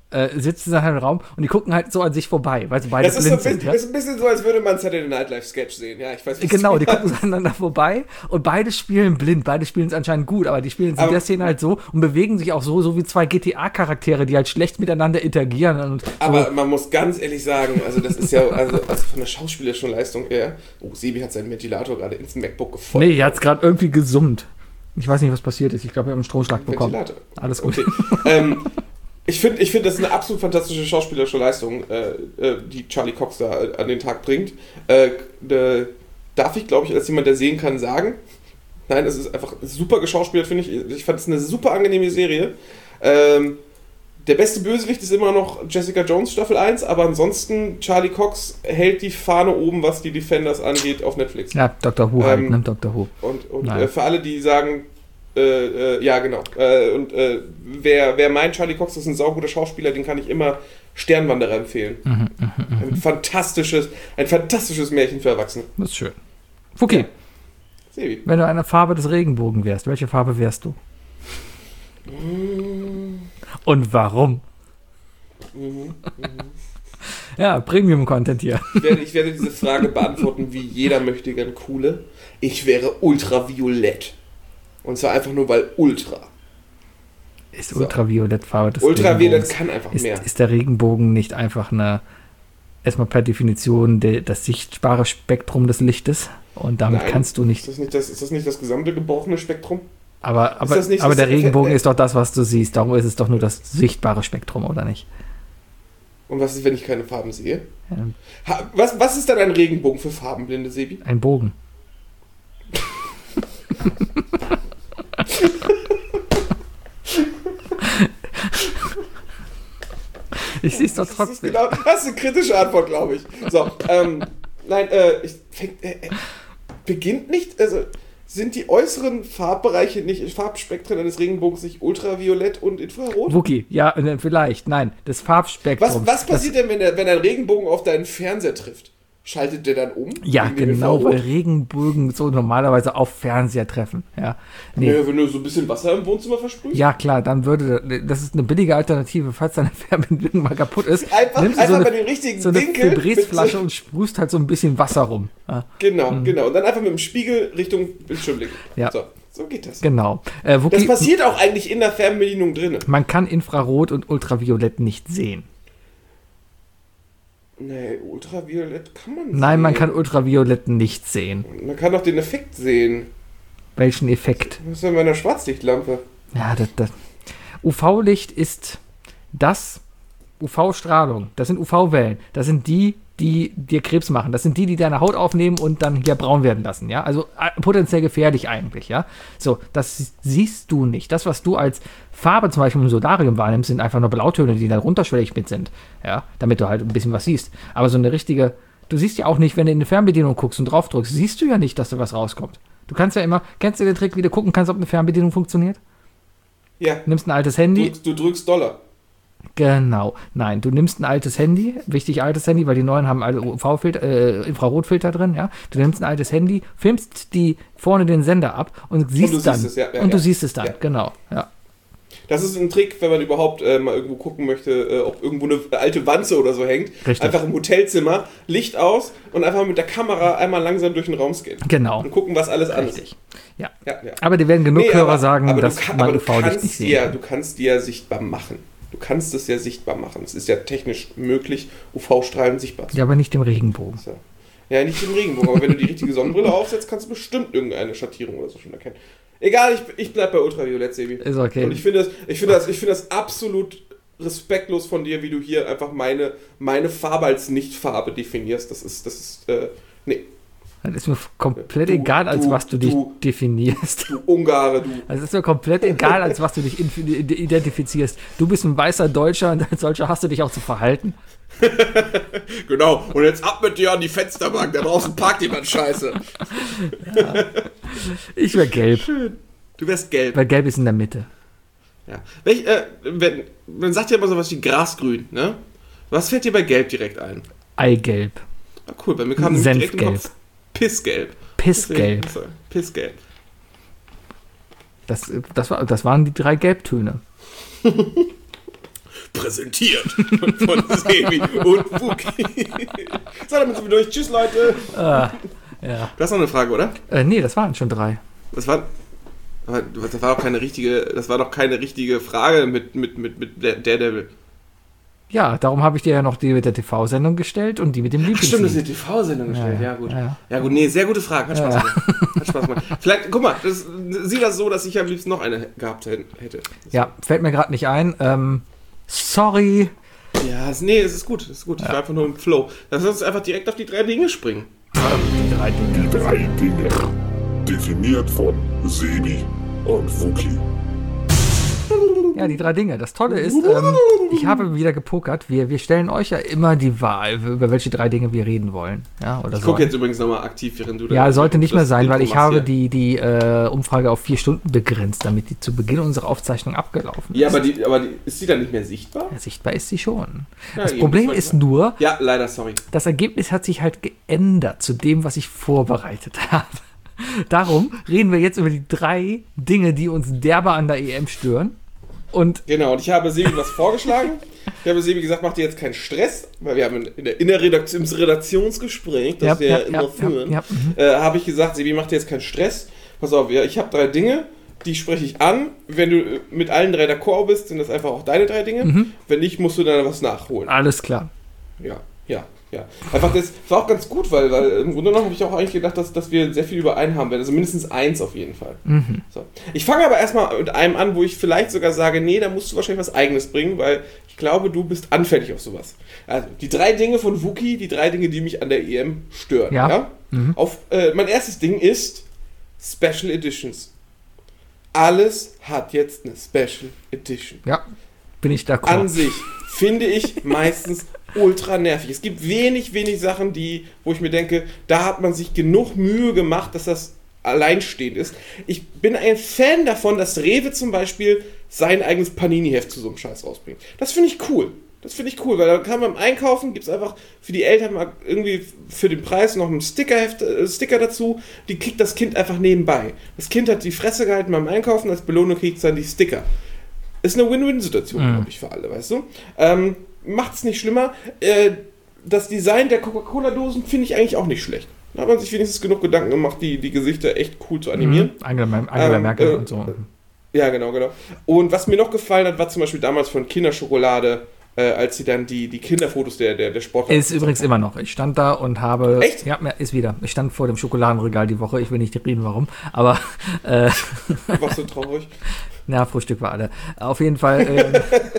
A: äh, sitzen in einem Raum und die gucken halt so an sich vorbei, weil sie beide
D: das ist,
A: blind
D: so ein bisschen,
A: sind. Ja?
D: ist ein bisschen so, als würde man Saturday Night Live Sketch sehen. Ja, ich weiß, was
A: Genau,
D: du
A: die
D: meinst.
A: gucken so aneinander vorbei und beide spielen blind. Beide spielen es anscheinend gut, aber die spielen es in
D: Aber-
A: der Szene halt so und bewegen sich auch so, so wie zwei G T A-Charaktere, die halt schlecht miteinander interagieren. Und so.
D: Aber man muss ganz ehrlich sagen, also das ist ja also, also von der schauspielerischen Leistung her. Oh, Sebi hat seinen Ventilator gerade ins MacBook gefeuert.
A: Nee, er hat es gerade irgendwie gesummt. Ich weiß nicht, was passiert ist. Ich glaube, wir haben einen Stromschlag bekommen.
D: Ventilator.
A: Alles gut.
D: Okay. ähm, ich finde, ich find, das ist eine absolut fantastische schauspielerische Leistung, äh, äh, die Charlie Cox da an den Tag bringt. Äh, äh, darf ich, glaube ich, als jemand, der sehen kann, sagen? Nein, es ist einfach super geschauspielert, finde ich. Ich fand es eine super angenehme Serie. Ähm, der beste Bösewicht ist immer noch Jessica Jones Staffel eins, aber ansonsten Charlie Cox hält die Fahne oben, was die Defenders angeht, auf Netflix.
A: Ja, Doktor Who halt,
D: Ähm,
A: ne? Doktor Who.
D: Und, und
A: Nein.
D: äh, für alle, die sagen, äh, äh, ja genau, äh, und äh, wer, wer meint, Charlie Cox ist ein sauguter Schauspieler, den kann ich immer Sternwanderer empfehlen.
A: Mhm,
D: ein fantastisches, ein fantastisches Märchen für Erwachsene.
A: Das ist schön. Okay,
D: Ja. Sebi.
A: wenn du eine Farbe des Regenbogen wärst, welche Farbe wärst du? Und warum? Ja, Premium-Content hier.
D: Ich werde, ich werde diese Frage beantworten, wie jeder möchte gern coole. Ich wäre ultraviolett. Und zwar einfach nur, weil Ultra.
A: Ist
D: So.
A: Ultraviolett-Farbe des
D: Ultraviolett
A: Regenbogens.
D: kann einfach
A: Ist,
D: mehr.
A: ist der Regenbogen nicht einfach eine, erstmal per Definition de, das sichtbare Spektrum des Lichtes? Und damit
D: Nein.
A: kannst du
D: Ist
A: nicht.
D: das nicht das, ist das nicht das gesamte gebrochene Spektrum?
A: Aber, aber,
D: das nicht
A: aber
D: das-
A: der Regenbogen
D: äh,
A: ist doch das, was du siehst. Darum ist es doch nur das sichtbare Spektrum, oder nicht?
D: Und was ist, wenn ich keine Farben sehe?
A: Ähm,
D: Ha, was, was ist dann ein Regenbogen für Farbenblinde, Sebi?
A: Ein Bogen. Ich sehe es doch
D: Das ist,
A: trotzdem.
D: genau, das ist eine kritische Antwort, glaube ich. So, ähm, nein, äh, ich, fängt, äh, äh, beginnt nicht, also sind die äußeren Farbbereiche nicht, Farbspektren eines Regenbogens nicht ultraviolett und infrarot?
A: Wookie, ja, äh, vielleicht. Nein, das Farbspektrum.
D: Was, was passiert denn, wenn, der, wenn ein Regenbogen auf deinen Fernseher trifft? Schaltet der dann um?
A: Ja,
D: Wegen dem
A: genau, weil
D: Infrarot?
A: Regenbögen so normalerweise auf Fernseher treffen. Ja, nee.
D: Naja, wenn du so ein bisschen Wasser im Wohnzimmer versprühst?
A: Ja, klar, dann würde, das ist eine billige Alternative, falls deine Fernbedienung mal kaputt ist.
D: Einfach,
A: nimmst du
D: einfach
A: so
D: bei
A: eine,
D: dem richtigen
A: so eine
D: Winkel. mit
A: Febreze-Flasche
D: so-
A: und sprühst halt so ein bisschen Wasser rum. Ja,
D: Genau, genau. Und dann einfach mit dem Spiegel Richtung Bildschirm legen.
A: Ja.
D: So, so geht das.
A: genau. Äh,
D: Das
A: Wookie,
D: passiert auch eigentlich in der Fernbedienung drin.
A: man kann Infrarot und Ultraviolett nicht sehen.
D: Nee, ultraviolett kann man
A: Nein,
D: sehen.
A: man kann Ultraviolett nicht sehen.
D: Man kann doch den Effekt sehen.
A: Welchen Effekt?
D: Was ist denn bei einer Schwarzlichtlampe?
A: Ja, das, das. U V-Licht ist das U V-Strahlung. Das sind U V-Wellen. Das sind die, die dir Krebs machen. Das sind die, die deine Haut aufnehmen und dann hier braun werden lassen. Ja, also äh, potenziell gefährlich eigentlich. Ja, so das siehst du nicht. Das, was du als Farbe zum Beispiel im Solarium wahrnimmst, sind einfach nur Blautöne, die dann runterschwellig mit sind. Ja, damit du halt ein bisschen was siehst. Aber so eine richtige, du siehst ja auch nicht, wenn du in eine Fernbedienung guckst und drauf drückst, siehst du ja nicht, dass da was rauskommt. Du kannst ja immer, kennst du den Trick, wie du gucken kannst, ob eine Fernbedienung funktioniert?
D: Ja,
A: Nimmst ein altes
D: du
A: Handy.
D: drückst, du drückst Dollar.
A: Genau. Nein, du nimmst ein altes Handy, wichtig altes Handy, weil die neuen haben alle U V-Filter, äh, Infrarotfilter drin, ja. Du nimmst ein altes Handy, filmst die vorne den Sender ab und siehst
D: du
A: dann.
D: siehst es, ja, ja,
A: und du
D: ja.
A: siehst es dann,
D: Ja.
A: genau. Ja.
D: Das ist ein Trick, wenn man überhaupt äh, mal irgendwo gucken möchte, äh, ob irgendwo eine alte Wanze oder so hängt.
A: Richtig.
D: Einfach im Hotelzimmer, Licht aus und einfach mit der Kamera einmal langsam durch den Raum scannen.
A: Genau.
D: Und gucken, was alles an ist.
A: Richtig. Ja.
D: Ja, ja.
A: Aber dir werden genug
D: Nee,
A: Hörer
D: aber-
A: sagen,
D: aber du
A: dass
D: kann-
A: man
D: aber
A: U
D: du
A: V-Licht
D: kannst
A: nicht sehen
D: dir-
A: kann.
D: Du kannst dir ja sichtbar machen. Du kannst es ja sichtbar machen. Es ist ja technisch möglich, U V-Strahlen sichtbar zu
A: Ja, aber nicht im Regenbogen.
D: machen. Ja, nicht im Regenbogen, aber wenn du die richtige Sonnenbrille aufsetzt, kannst du bestimmt irgendeine Schattierung oder so schon erkennen. Egal, ich, ich bleib bei Ultraviolett, Sebi.
A: Ist okay.
D: Und ich finde das, ich finde das, ich finde das absolut respektlos von dir, wie du hier einfach meine, meine Farbe als Nicht-Farbe definierst. Das ist, das ist, äh, nee.
A: Das ist mir komplett
D: Du-
A: egal, als
D: du-
A: was du dich
D: du-
A: definierst.
D: Du Ungare, du.
A: Also es ist mir komplett egal, als was du dich inf- identifizierst. Du bist ein weißer Deutscher und als solcher hast du dich auch zu verhalten.
D: Genau, und jetzt ab mit dir an die Fensterbank, da draußen parkt jemand Scheiße.
A: Ich wäre gelb,
D: Du wärst gelb.
A: weil gelb ist in der Mitte.
D: Ja. Welch, äh, wenn, man sagt ja immer sowas wie Grasgrün, ne? Was fällt dir bei gelb direkt ein?
A: Eigelb.
D: Ah, cool, bei mir kam nämlich direkt im
A: Senfgelb.
D: Kopf Pissgelb.
A: Pissgelb.
D: Deswegen- Pissgelb.
A: Das, das, war, das waren die drei Gelbtöne.
D: präsentiert von Sebi und Wookie. So, damit sind wir durch. Tschüss, Leute.
A: Ah, ja.
D: Du hast noch eine Frage, oder?
A: Äh, nee, das waren schon drei.
D: Das war, das war doch keine richtige, das war doch keine richtige Frage mit, mit, mit, mit Daredevil.
A: Ja, darum habe ich dir ja noch die mit der T V-Sendung gestellt und die mit dem
D: Ach,
A: Lieblings.
D: stimmt, das ist die T V-Sendung gestellt. Ja,
A: Ja,
D: ja, gut.
A: ja.
D: Ja, gut, nee, sehr gute Frage. Hat Spaß
A: Ja.
D: gemacht. Hat Spaß gemacht. Vielleicht, guck mal, das, sieh das so, dass ich am liebsten noch eine gehabt hätte.
A: Ja, fällt mir gerade nicht ein. Ähm, sorry.
D: Ja, es, nee, es ist gut, es ist gut. Ich war einfach nur im Flow. Lass uns einfach direkt auf die drei Dinge springen.
A: Die drei Dinge.
F: Die drei Dinge. Definiert von Sebi und Wookie.
A: Ja, die drei Dinge. Das Tolle ist, ähm, ich habe wieder gepokert. Wir, wir stellen euch ja immer die Wahl, über welche drei Dinge wir reden wollen. Ja, oder
D: Ich
A: so.
D: gucke jetzt übrigens nochmal aktiv, während du da.
A: Ja, sollte nicht mehr
D: das
A: sein, weil
D: Intro
A: ich
D: machst
A: habe
D: hier.
A: die, die äh, Umfrage auf vier Stunden begrenzt, damit die zu Beginn unserer Aufzeichnung abgelaufen ist.
D: Ja, aber, die, aber die, ist die dann nicht mehr sichtbar?
A: Ja, sichtbar ist sie schon.
D: Ja,
A: Das
D: eben,
A: Problem
D: das
A: ist
D: wollte ich
A: nur,
D: Ja, leider, sorry.
A: das Ergebnis hat sich halt geändert zu dem, was ich vorbereitet habe. Darum reden wir jetzt über die drei Dinge, die uns derbe an der E M stören. Und
D: Genau, und ich habe Sebi was vorgeschlagen. Ich habe Sebi gesagt, mach dir jetzt keinen Stress, weil wir haben in der, in der Redaktion, im Redaktionsgespräch, das
A: Ja,
D: wir
A: ja,
D: immer
A: ja,
D: führen,
A: ja, ja,
D: äh, habe ich gesagt, Sebi, mach dir jetzt keinen Stress. Pass auf, ja, ich habe drei Dinge, die spreche ich an. Wenn du äh, mit allen drei d'accord bist, sind das einfach auch deine drei Dinge.
A: Mhm.
D: Wenn nicht, musst du dann was nachholen.
A: alles klar.
D: Ja, ja, ja. Einfach das war auch ganz gut, weil, weil im Grunde genommen habe ich auch eigentlich gedacht, dass, dass wir sehr viel überein haben werden. Also mindestens eins auf jeden Fall.
A: Mhm.
D: So. Ich fange aber erstmal mit einem an, wo ich vielleicht sogar sage, nee, da musst du wahrscheinlich was Eigenes bringen, weil ich glaube, du bist anfällig auf sowas. Also, die drei Dinge von Wookie, die drei Dinge, die mich an der E M stören.
A: Ja.
D: Ja?
A: Mhm.
D: Auf, äh, mein erstes Ding ist Special Editions. Alles hat jetzt eine Special Edition.
A: Ja, bin ich d'accord.
D: An sich finde ich meistens ultra nervig. Es gibt wenig, wenig Sachen, die, wo ich mir denke, da hat man sich genug Mühe gemacht, dass das alleinstehend ist. Ich bin ein Fan davon, dass Rewe zum Beispiel sein eigenes Panini-Heft zu so einem Scheiß rausbringt. Das finde ich cool. Das finde ich cool, weil da kann man beim Einkaufen, gibt es einfach für die Eltern mal irgendwie für den Preis noch einen Stickerheft, äh, Sticker dazu, die kriegt das Kind einfach nebenbei. Das Kind hat die Fresse gehalten beim Einkaufen, als Belohnung kriegt es dann die Sticker. Ist eine Win-Win-Situation,
A: Mhm.
D: glaube ich, für alle, weißt du? Ähm, macht es nicht schlimmer. Äh, das Design der Coca-Cola-Dosen finde ich eigentlich auch nicht schlecht. Da hat man sich wenigstens genug Gedanken gemacht, die, die Gesichter echt cool zu animieren.
A: Mhm. Angela, Angela
D: Ähm,
A: Merkel
D: äh,
A: und so.
D: Ja, genau, genau. Und was mir noch gefallen hat, war zum Beispiel damals von Kinderschokolade, äh, als sie dann die, die Kinderfotos der, der, der Sportler...
A: Ist übrigens immer noch. Ich stand da und habe...
D: Echt?
A: Ja, ja, ist wieder. Ich stand vor dem Schokoladenregal die Woche. Ich will nicht reden, warum. Aber, äh,
D: Warst so traurig?
A: na, Frühstück war alle. Auf jeden Fall, ähm,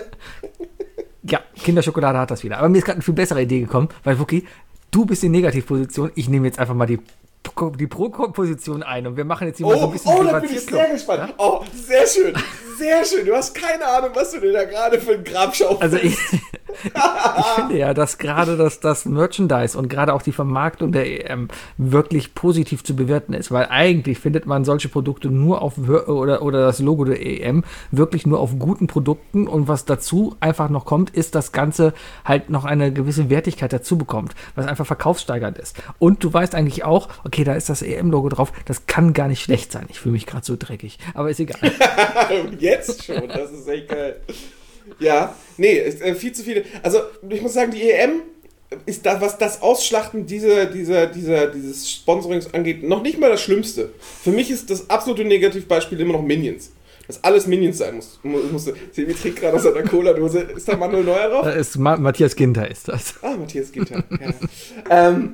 A: ja, Kinderschokolade hat das wieder. Aber mir ist gerade eine viel bessere Idee gekommen, weil, Wookie, du bist in Negativposition. Ich nehme jetzt einfach mal die, die Pro-Position ein und wir machen jetzt hier mal so ein
D: Oh,
A: bisschen
D: oh, da bin ich
A: Privatisierung.
D: sehr gespannt. Oh, sehr schön. Sehr schön. Du hast keine Ahnung, was du dir da gerade für einen Grab schaust.
A: Also ich, ich finde ja, dass gerade das, das Merchandise und gerade auch die Vermarktung der E M wirklich positiv zu bewerten ist, weil eigentlich findet man solche Produkte nur auf, oder, oder das Logo der E M wirklich nur auf guten Produkten, und was dazu einfach noch kommt, ist, das Ganze halt noch eine gewisse Wertigkeit dazu bekommt, was einfach verkaufssteigernd ist. Und du weißt eigentlich auch, okay, da ist das E M-Logo drauf, das kann gar nicht schlecht sein. Ich fühle mich gerade so dreckig, aber ist egal.
D: Jetzt schon, das ist echt geil. Ja, nee, ist, äh, viel zu viele. Also, ich muss sagen, die E M ist da, was das Ausschlachten dieser, dieser, dieser, dieses Sponsorings angeht, noch nicht mal das Schlimmste. Für mich ist das absolute Negativbeispiel immer noch Minions. Dass alles Minions sein muss. Musste. Sie trinkt gerade aus einer Cola-Dose. Ist da Manuel Neuer drauf?
A: Da ist Ma- Matthias Ginter ist das.
D: Ah, Matthias Ginter. Ja, ähm,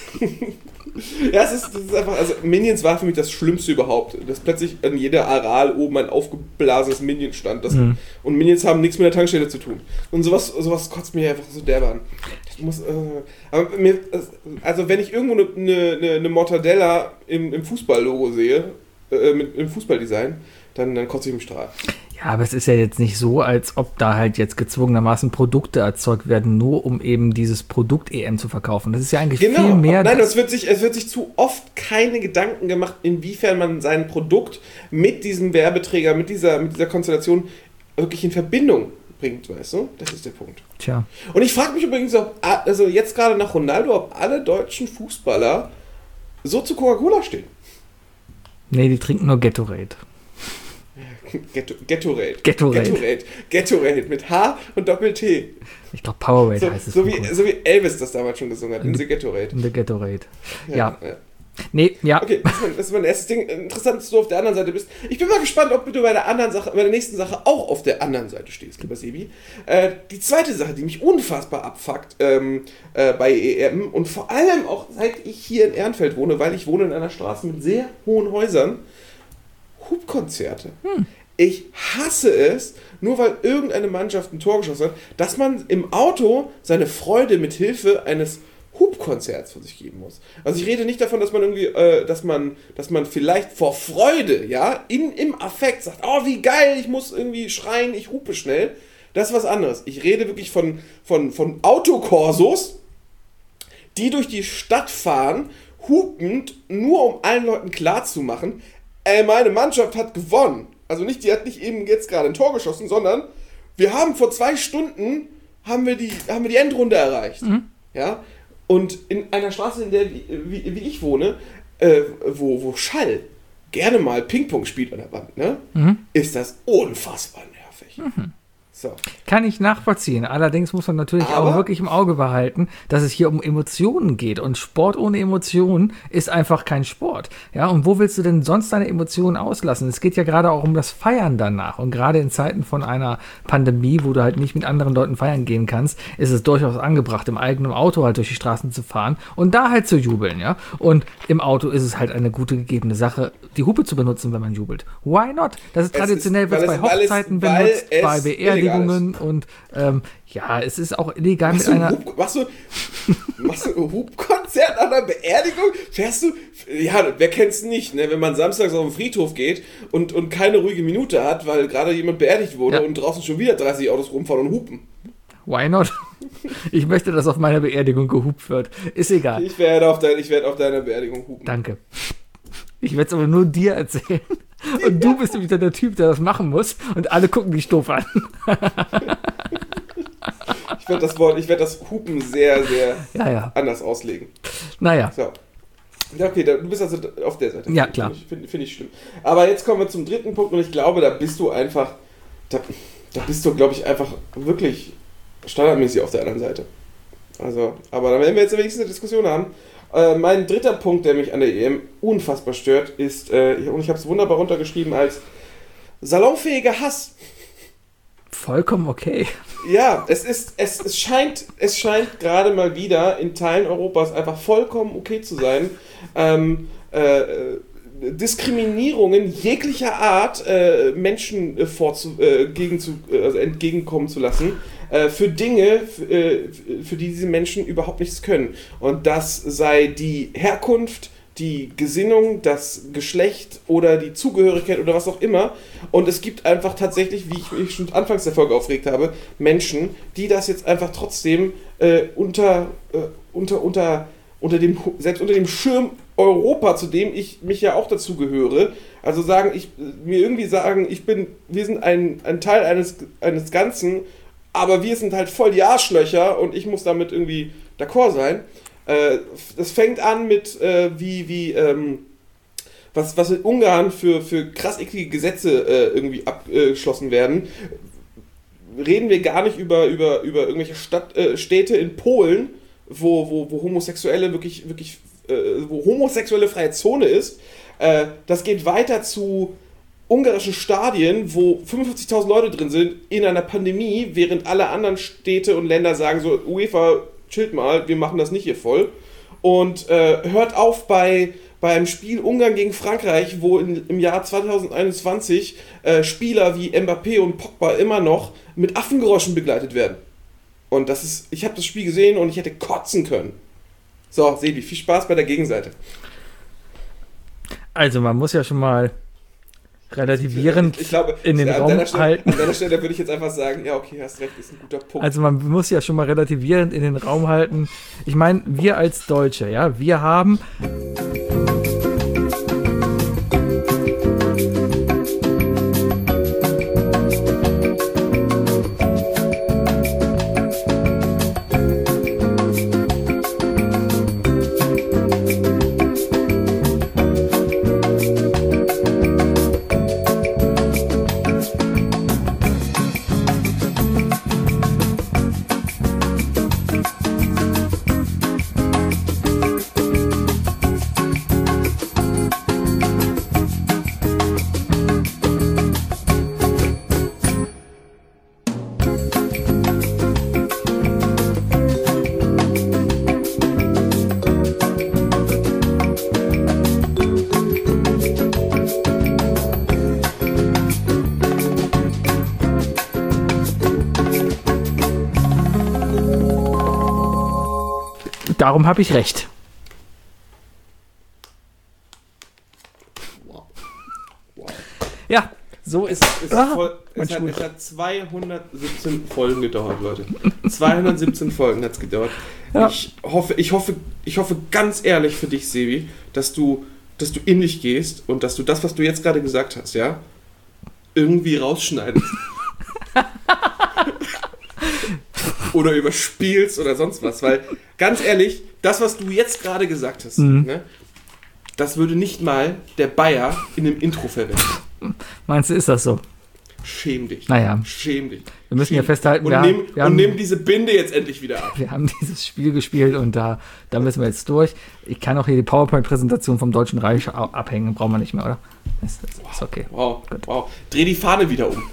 D: ja es ist, das ist einfach, also Minions war für mich das Schlimmste überhaupt. Dass plötzlich an jeder Aral oben ein aufgeblasenes Minion stand. Das,
A: Mhm.
D: Und Minions haben nichts mit der Tankstelle zu tun. Und sowas, sowas kotzt mich einfach so derbe an. Ich muss, äh, aber mir, also wenn ich irgendwo eine, eine, eine Mortadella im, im Fußball-Logo sehe, äh, mit, im Fußballdesign, dann, dann kotze ich im Strahl.
A: Ja, aber es ist ja jetzt nicht so, als ob da halt jetzt gezwungenermaßen Produkte erzeugt werden, nur um eben dieses Produkt E M zu verkaufen. Das ist ja eigentlich
D: Genau.
A: viel mehr.
D: Nein, es wird, sich, es wird sich zu oft keine Gedanken gemacht, inwiefern man sein Produkt mit diesem Werbeträger, mit dieser, mit dieser Konstellation wirklich in Verbindung bringt, weißt du? Das ist der Punkt.
A: Tja.
D: Und ich frage mich übrigens, ob, also jetzt gerade nach Ronaldo, ob alle deutschen Fußballer so zu Coca-Cola stehen.
A: Nee, die trinken nur Gatorade.
D: Getto, Gettorade.
A: Gettorade.
D: Gettorade. Gettorade mit H und Doppel-T.
A: Ich glaube, Powerade
D: so,
A: heißt es.
D: So wie, so wie Elvis das damals schon gesungen hat, in The Gettorade.
A: In The Gettorade. Ja.
D: ja. ja.
A: Nee, ja.
D: Okay, das ist, mein, das ist mein erstes Ding. Interessant, dass du auf der anderen Seite bist. Ich bin mal gespannt, ob du bei der anderen Sache, bei der nächsten Sache auch auf der anderen Seite stehst, lieber Sebi. Äh, die zweite Sache, die mich unfassbar abfuckt ähm, äh, bei E M und vor allem auch seit ich hier in Ehrenfeld wohne, weil ich wohne in einer Straße mit sehr hohen Häusern, Hubkonzerte. Hm. Ich hasse es, nur weil irgendeine Mannschaft ein Tor geschossen hat, dass man im Auto seine Freude mit Hilfe eines Hubkonzerts von sich geben muss. Also ich rede nicht davon, dass man irgendwie, äh, dass man, dass man vielleicht vor Freude, ja, in, im Affekt sagt, oh wie geil, ich muss irgendwie schreien, ich hupe schnell. Das ist was anderes. Ich rede wirklich von, von, von Autokorsos, die durch die Stadt fahren, hupend, nur um allen Leuten klarzumachen, ey, meine Mannschaft hat gewonnen. Also nicht, die hat nicht eben jetzt gerade ein Tor geschossen, sondern wir haben vor zwei Stunden, haben wir die, haben wir die Endrunde erreicht. Mhm. Ja, und in einer Straße, in der, wie, wie ich wohne, äh, wo, wo Schall gerne mal Ping-Pong spielt an der Wand, ne, mhm. ist das unfassbar nervig. Mhm. So.
A: Kann ich nachvollziehen. Allerdings muss man natürlich Aber auch wirklich im Auge behalten, dass es hier um Emotionen geht. Und Sport ohne Emotionen ist einfach kein Sport. Ja, und wo willst du denn sonst deine Emotionen auslassen? Es geht ja gerade auch um das Feiern danach. Und gerade in Zeiten von einer Pandemie, wo du halt nicht mit anderen Leuten feiern gehen kannst, ist es durchaus angebracht, im eigenen Auto halt durch die Straßen zu fahren und da halt zu jubeln. Ja, und im Auto ist es halt eine gute gegebene Sache, die Hupe zu benutzen, wenn man jubelt. Why not? Das ist traditionell, wird bei Hochzeiten benutzt, bei Beerdigungen. Und ähm, ja, es ist auch illegal machst mit einer...
D: Hub, machst du, machst du ein Hubkonzert an einer Beerdigung? Fährst du... Ja, wer kennt's nicht, ne? Wenn man samstags auf den Friedhof geht und, und keine ruhige Minute hat, weil gerade jemand beerdigt wurde, ja, und draußen schon wieder dreißig Autos rumfahren und hupen.
A: Why not? Ich möchte, dass auf meiner Beerdigung gehupt wird. Ist egal.
D: Ich werde auf, dein, ich werde auf deiner Beerdigung hupen.
A: Danke. Ich werde es aber nur dir erzählen. Und du bist nämlich der Typ, der das machen muss. Und alle gucken dich doof an.
D: Ich werde das Wort, ich werde das Hupen sehr, sehr
A: ja, ja.
D: anders auslegen.
A: Naja.
D: So. Ja, okay, du bist also auf der Seite.
A: Ja, klar.
D: Finde find ich schlimm. Aber jetzt kommen wir zum dritten Punkt und ich glaube, da bist du einfach, da, da bist du, glaube ich, einfach wirklich standardmäßig auf der anderen Seite. Also, aber da werden wir jetzt wenigstens eine Diskussion haben. Äh, mein dritter Punkt, der mich an der E M unfassbar stört, ist, äh, und ich habe es wunderbar runtergeschrieben, als salonfähiger Hass.
A: Vollkommen okay.
D: Ja, es ist, es, es scheint, es scheint gerade mal wieder in Teilen Europas einfach vollkommen okay zu sein, ähm, äh, Diskriminierungen jeglicher Art äh, Menschen äh, vorzu, äh, gegen zu, äh, also entgegenkommen zu lassen, äh, für Dinge, f- äh, für die diese Menschen überhaupt nichts können. Und das sei die Herkunft, die Gesinnung, das Geschlecht oder die Zugehörigkeit oder was auch immer. Und es gibt einfach tatsächlich, wie ich mich schon anfangs der Folge aufgeregt habe, Menschen, die das jetzt einfach trotzdem äh, unter, äh, unter, unter, unter dem, selbst unter dem Schirm Europa, zu dem ich mich ja auch dazu gehöre, also sagen, ich, mir irgendwie sagen, ich bin, wir sind ein, ein Teil eines, eines Ganzen, aber wir sind halt voll die Arschlöcher und ich muss damit irgendwie d'accord sein. Äh, das fängt an mit, äh, wie, wie, ähm, was, was in Ungarn für, für krass eklige Gesetze äh, irgendwie abgeschlossen werden. Reden wir gar nicht über, über, über irgendwelche Stadt, äh, Städte in Polen, wo, wo, wo Homosexuelle wirklich, wirklich, äh, wo homosexuelle freie Zone ist. Äh, das geht weiter zu ungarischen Stadien, wo fünfundfünfzigtausend Leute drin sind, in einer Pandemie, während alle anderen Städte und Länder sagen so, UEFA, chillt mal, wir machen das nicht hier voll. Und äh, hört auf bei, bei einem Spiel Ungarn gegen Frankreich, wo in, im Jahr zwanzig einundzwanzig äh, Spieler wie Mbappé und Pogba immer noch mit Affengeräuschen begleitet werden. Und das ist, ich habe das Spiel gesehen und ich hätte kotzen können. So, Sebi, viel Spaß bei der Gegenseite.
A: Also man muss ja schon mal relativierend
D: ich, ich glaube,
A: in den Raum
D: Stelle,
A: halten.
D: An deiner Stelle würde ich jetzt einfach sagen, ja okay, hast recht, ist ein guter Punkt.
A: Also man muss ja schon mal relativierend in den Raum halten. Ich meine, wir als Deutsche, ja, wir haben... darum habe ich recht.
D: Wow. Wow.
A: Ja, so ist
D: es.
A: Ah,
D: Voll, es, hat, es hat zweihundertsiebzehn Folgen gedauert, Leute. zweihundertsiebzehn Folgen hat es gedauert. Ja. Ich hoffe, ich hoffe, ich hoffe ganz ehrlich für dich, Sebi, dass du, dass du in dich gehst und dass du das, was du jetzt gerade gesagt hast, ja, irgendwie rausschneidest. Oder überspielst oder sonst was, weil ganz ehrlich, das, was du jetzt gerade gesagt hast, mhm. ne, das würde nicht mal der Bayer in einem Intro verwenden.
A: Meinst du, ist das so?
D: Schäm dich.
A: Naja.
D: Schäm dich.
A: Wir müssen
D: Schäm
A: ja festhalten,
D: und,
A: wir
D: nehm,
A: haben, wir
D: und
A: haben,
D: nehmen diese Binde jetzt endlich wieder ab.
A: Wir haben dieses Spiel gespielt und da, da müssen wir jetzt durch. Ich kann auch hier die PowerPoint-Präsentation vom Deutschen Reich abhängen, brauchen wir nicht mehr, oder? Ist, ist okay.
D: Wow, wow. Dreh die Fahne wieder um.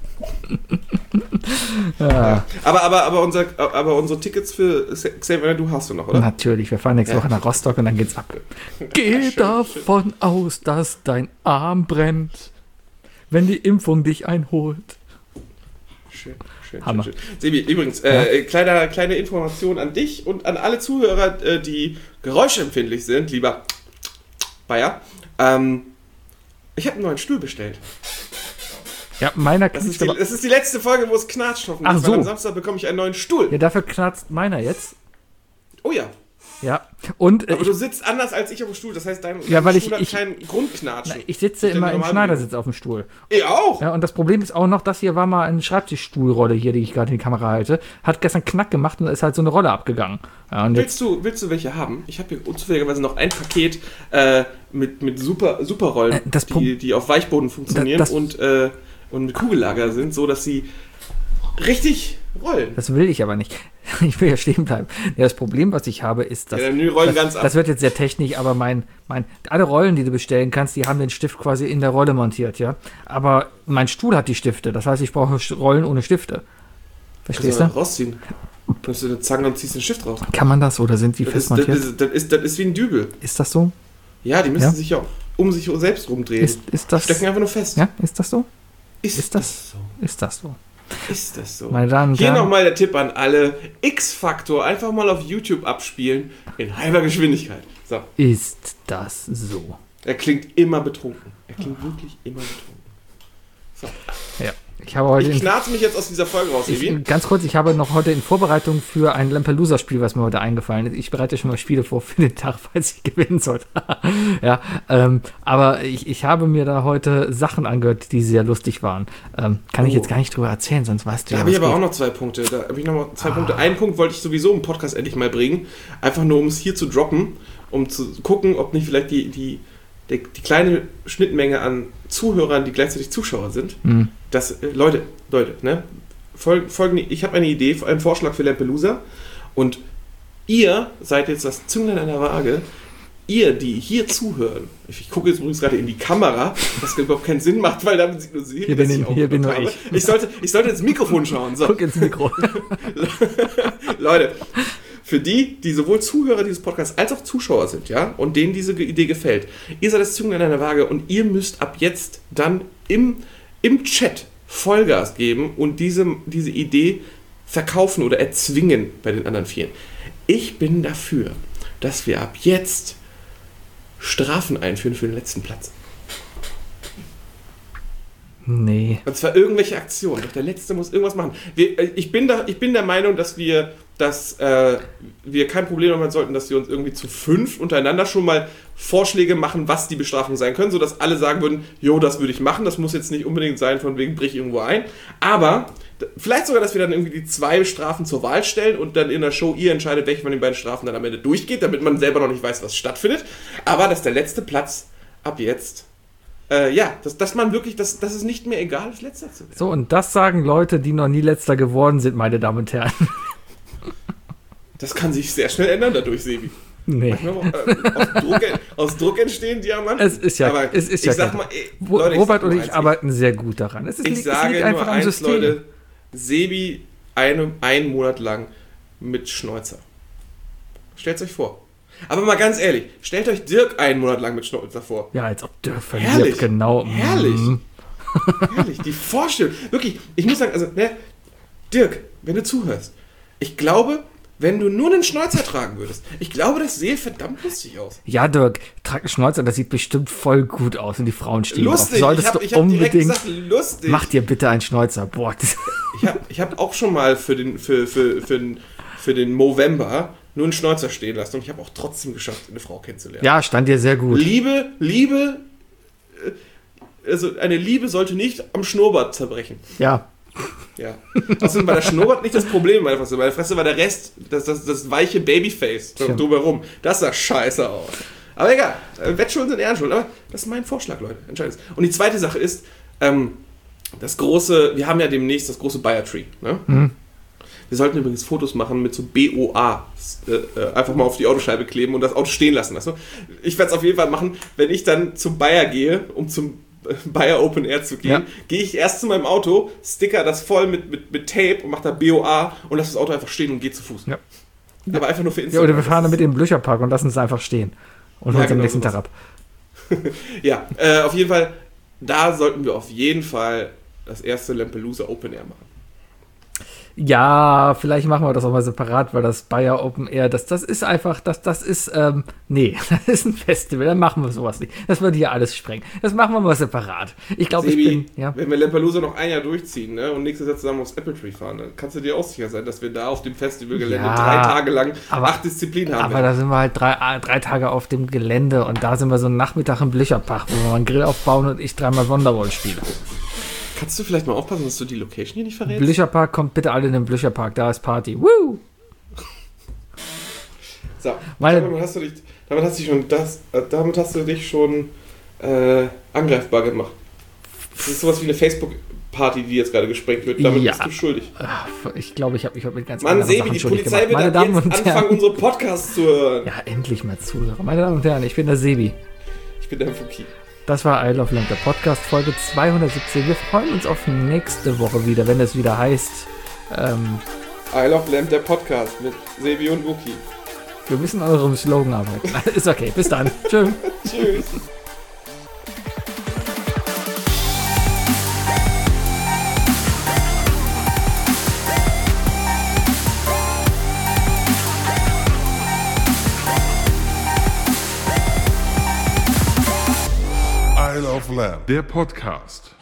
A: ja.
D: Ja. Aber, aber, aber, unser, aber unsere Tickets für Xavier, du hast du noch, oder?
A: Natürlich, wir fahren nächste ja. Woche nach Rostock und dann geht's ab. Geh ja, schön, davon schön. aus, dass dein Arm brennt, wenn die Impfung dich einholt.
D: Schön, schön, Hammer. schön, schön. Sebi, übrigens, ja. äh, kleine, kleine Information an dich und an alle Zuhörer, äh, die geräuschempfindlich sind, lieber Bayer. Ähm, ich habe einen neuen Stuhl bestellt.
A: Ja, meiner
D: das ist, die, das ist die letzte Folge, wo es knatscht, hoffentlich.
A: Ach so.
D: Weil am Samstag bekomme ich einen neuen Stuhl.
A: Ja, dafür knarzt meiner jetzt.
D: Oh ja.
A: Ja. Und, äh,
D: aber
A: ich,
D: du sitzt anders als ich auf dem Stuhl. Das heißt, dein,
A: ja,
D: dein
A: weil
D: Stuhl
A: ich,
D: hat
A: ich,
D: keinen Grundknatschen.
A: Na, ich sitze immer im Schneidersitz auf dem Stuhl.
D: Ich auch.
A: Ja, und das Problem ist auch noch, das hier war mal eine Schreibtischstuhlrolle hier, die ich gerade in die Kamera halte. Hat gestern Knack gemacht und da ist halt so eine Rolle abgegangen. Ja, und
D: willst, du, willst du welche haben? Ich habe hier unzufälligerweise noch ein Paket äh, mit, mit super, super Rollen,
A: äh,
D: die, die auf Weichboden funktionieren
A: das, das,
D: und, äh, und mit Kugellager sind, so dass sie richtig rollen.
A: Das will ich aber nicht. Ich will ja stehen bleiben. Ja, das Problem, was ich habe, ist, dass.
D: Ja, die rollen
A: das,
D: ganz ab.
A: Das wird jetzt sehr technisch, aber mein, mein. Alle Rollen, die du bestellen kannst, die haben den Stift quasi in der Rolle montiert, ja. Aber mein Stuhl hat die Stifte. Das heißt, ich brauche Rollen ohne Stifte. Verstehst du?
D: Rausziehen. Nimmst du eine Zange und ziehst den Stift raus.
A: Kann man das oder sind die
D: das
A: fest
D: ist,
A: montiert?
D: Das ist, das, ist, das ist wie ein Dübel.
A: Ist das so?
D: Ja, die müssen
A: ja?
D: sich ja um sich selbst rumdrehen.
A: Ist, ist das,
D: stecken einfach nur fest.
A: Ja, ist das so?
D: Ist,
A: ist das,
D: das so?
A: Ist das so?
D: Ist das so?
A: Meine Damen und
D: Hier
A: Herren.
D: nochmal der Tipp an alle. X-Faktor einfach mal auf YouTube abspielen in halber Geschwindigkeit. So.
A: Ist das so?
D: Er klingt immer betrunken. Er klingt oh. wirklich immer betrunken. So.
A: Ja. Ich, habe heute
D: ich knarze mich jetzt aus dieser Folge raus,
A: ich, Evi. Ganz kurz, ich habe noch heute in Vorbereitung für ein Lampelusa-Spiel, was mir heute eingefallen ist. Ich bereite schon mal Spiele vor für den Tag, falls ich gewinnen sollte. ja, ähm, aber ich, ich habe mir da heute Sachen angehört, die sehr lustig waren. Ähm, kann oh. ich jetzt gar nicht drüber erzählen, sonst weißt du
D: da
A: ja,
D: habe ich aber
A: geht.
D: auch noch zwei Punkte. Da habe ich noch mal zwei ah. Punkte. Einen Punkt wollte ich sowieso im Podcast endlich mal bringen. Einfach nur, um es hier zu droppen, um zu gucken, ob nicht vielleicht die, die, die, die kleine Schnittmenge an Zuhörern, die gleichzeitig Zuschauer sind,
A: mhm.
D: dass, äh, Leute, Leute, ne, Folg, folgende, ich habe eine Idee, einen Vorschlag für Lampelusa und ihr seid jetzt das Zünglein an der Waage, ihr, die hier zuhören, ich, ich gucke jetzt übrigens gerade in die Kamera, was überhaupt keinen Sinn macht, weil damit sieht nur sie,
A: hier bin, ich, hier bin nur ich.
D: Ich sollte, ich sollte ins Mikrofon schauen. So.
A: Guck ins Mikro.
D: Leute, für die, die sowohl Zuhörer dieses Podcasts als auch Zuschauer sind, ja, und denen diese Idee gefällt, ihr seid das Zünglein an der Waage und ihr müsst ab jetzt dann im, im Chat Vollgas geben und diese, diese Idee verkaufen oder erzwingen bei den anderen Vieren. Ich bin dafür, dass wir ab jetzt Strafen einführen für den letzten Platz.
A: Nee.
D: Und zwar irgendwelche Aktionen. Doch der Letzte muss irgendwas machen. Wir, ich, bin da, ich bin der Meinung, dass wir, dass, äh, wir kein Problem haben sollten, dass wir uns irgendwie zu fünf untereinander schon mal Vorschläge machen, was die Bestrafungen sein können, sodass alle sagen würden, jo, das würde ich machen. Das muss jetzt nicht unbedingt sein, von wegen brich irgendwo ein. Aber vielleicht sogar, dass wir dann irgendwie die zwei Strafen zur Wahl stellen und dann in der Show ihr entscheidet, welche von den beiden Strafen dann am Ende durchgeht, damit man selber noch nicht weiß, was stattfindet. Aber dass der letzte Platz ab jetzt Äh, ja, dass, dass man wirklich, dass, dass es nicht mehr egal ist, Letzter zu werden.
A: So, und das sagen Leute, die noch nie Letzter geworden sind, meine Damen und Herren.
D: Das kann sich sehr schnell ändern dadurch, Sebi.
A: Nee.
D: Manchmal, äh, aus, Druck, aus Druck entstehen Diamanten.
A: Es ist ja,
D: aber
A: es ist
D: ich
A: ja
D: sag mal, ey,
A: Leute, Robert
D: ich
A: und ich
D: eins,
A: arbeiten sehr gut daran. Es ist,
D: ich
A: es
D: sage
A: liegt einfach
D: nur
A: am
D: eins,
A: System.
D: Leute, Sebi eine, einen Monat lang mit Schnäuzer. Stellt euch vor. Aber mal ganz ehrlich, stellt euch Dirk einen Monat lang mit Schnäuzer vor.
A: Ja, als ob Dirk verliert,
D: Herrlich,
A: genau.
D: Herrlich.
A: Mm.
D: Herrlich, die Vorstellung. Wirklich, ich muss sagen, also, ne, Dirk, wenn du zuhörst, ich glaube, wenn du nur einen Schnäuzer tragen würdest. Ich glaube, das sähe verdammt lustig aus.
A: Ja, Dirk, trag einen Schnäuzer, das sieht bestimmt voll gut aus und die Frauen stehen
D: lustig.
A: drauf. Solltest
D: ich hab,
A: du
D: ich hab
A: unbedingt.
D: Gesagt, lustig.
A: Mach dir bitte einen Schnäuzer. Boah. Das
D: ich habe ich hab auch schon mal für den, für, für, für den, für den Movember nur einen Schnäuzer stehen lassen und ich habe auch trotzdem geschafft, eine Frau kennenzulernen.
A: Ja, stand dir sehr gut.
D: Liebe, Liebe, also eine Liebe sollte nicht am Schnurrbart zerbrechen.
A: Ja.
D: Ja. Außerdem war der Schnurrbart nicht das Problem in meiner Fresse. Meine Fresse war der Rest, das, das, das weiche Babyface drumherum. Das sah scheiße aus. Aber egal, Wettschulden sind Ehrenschulden. Aber das ist mein Vorschlag, Leute. Entscheidet. Und die zweite Sache ist, ähm, das große, wir haben ja demnächst das große Bayer Tree. Ne? Mhm. Wir sollten übrigens Fotos machen mit so B O A. Äh, einfach mal auf die Autoscheibe kleben und das Auto stehen lassen. Weißt du? Ich werde es auf jeden Fall machen, wenn ich dann zum Bayer gehe, um zum Bayer Open Air zu gehen, ja. gehe ich erst zu meinem Auto, sticker das voll mit, mit, mit Tape und mache da B O A und lasse das Auto einfach stehen und gehe zu Fuß. Ja. Aber einfach nur für Instagram.
A: Ja, oder wir fahren dann mit dem Blöcherpark und lassen es einfach stehen und ja, holen es am genau nächsten Tag ab.
D: Ja, äh, auf jeden Fall, da sollten wir auf jeden Fall das erste Lampelusa Open Air machen.
A: Ja, vielleicht machen wir das auch mal separat, weil das Bayer Open Air, das, das ist einfach, das, das ist, ähm, nee, das ist ein Festival, dann machen wir sowas nicht. Das würde hier alles sprengen. Das machen wir mal separat. Ich glaube, ich bin, ja.
D: Wenn wir Lampelusa noch ein Jahr durchziehen, ne, und nächstes Jahr zusammen aufs Apple Tree fahren, dann kannst du dir auch sicher sein, dass wir da auf dem Festivalgelände ja, drei Tage lang
A: aber,
D: acht Disziplinen haben.
A: Aber werden. Da sind wir halt drei, drei Tage auf dem Gelände und da sind wir so einen Nachmittag im Blöcherpark, wo wir mal einen Grill aufbauen und ich dreimal Wonderwall spiele.
D: Kannst du vielleicht mal aufpassen, dass du die Location hier nicht verrätst?
A: Blöcherpark, kommt bitte alle in den Blöcherpark, da ist Party. Woo!
D: So, Meine, damit, hast du dich, damit, hast du schon das, damit hast du dich schon äh, angreifbar gemacht. Das ist sowas wie eine Facebook-Party, die jetzt gerade gesprengt wird. Damit ja. bist du schuldig.
A: Ich glaube, ich habe mich heute mit ganz
D: Mann, Sebi, die Polizei wird ab jetzt anfangen, Herren. unsere Podcasts zu hören.
A: Ja, endlich mal zuhören. Meine Damen und Herren, ich bin der Sebi.
D: Ich bin der Fuki.
A: Das war I Love Lamp, der Podcast, Folge zweihundertsiebzehn. Wir freuen uns auf nächste Woche wieder, wenn es wieder heißt ähm,
D: I Love Lamp, der Podcast mit Sebi und Wookie.
A: Wir müssen an eurem Slogan arbeiten. Ist okay, bis dann. Tschö.
D: Tschüss.
F: I Love Lamp, der Podcast.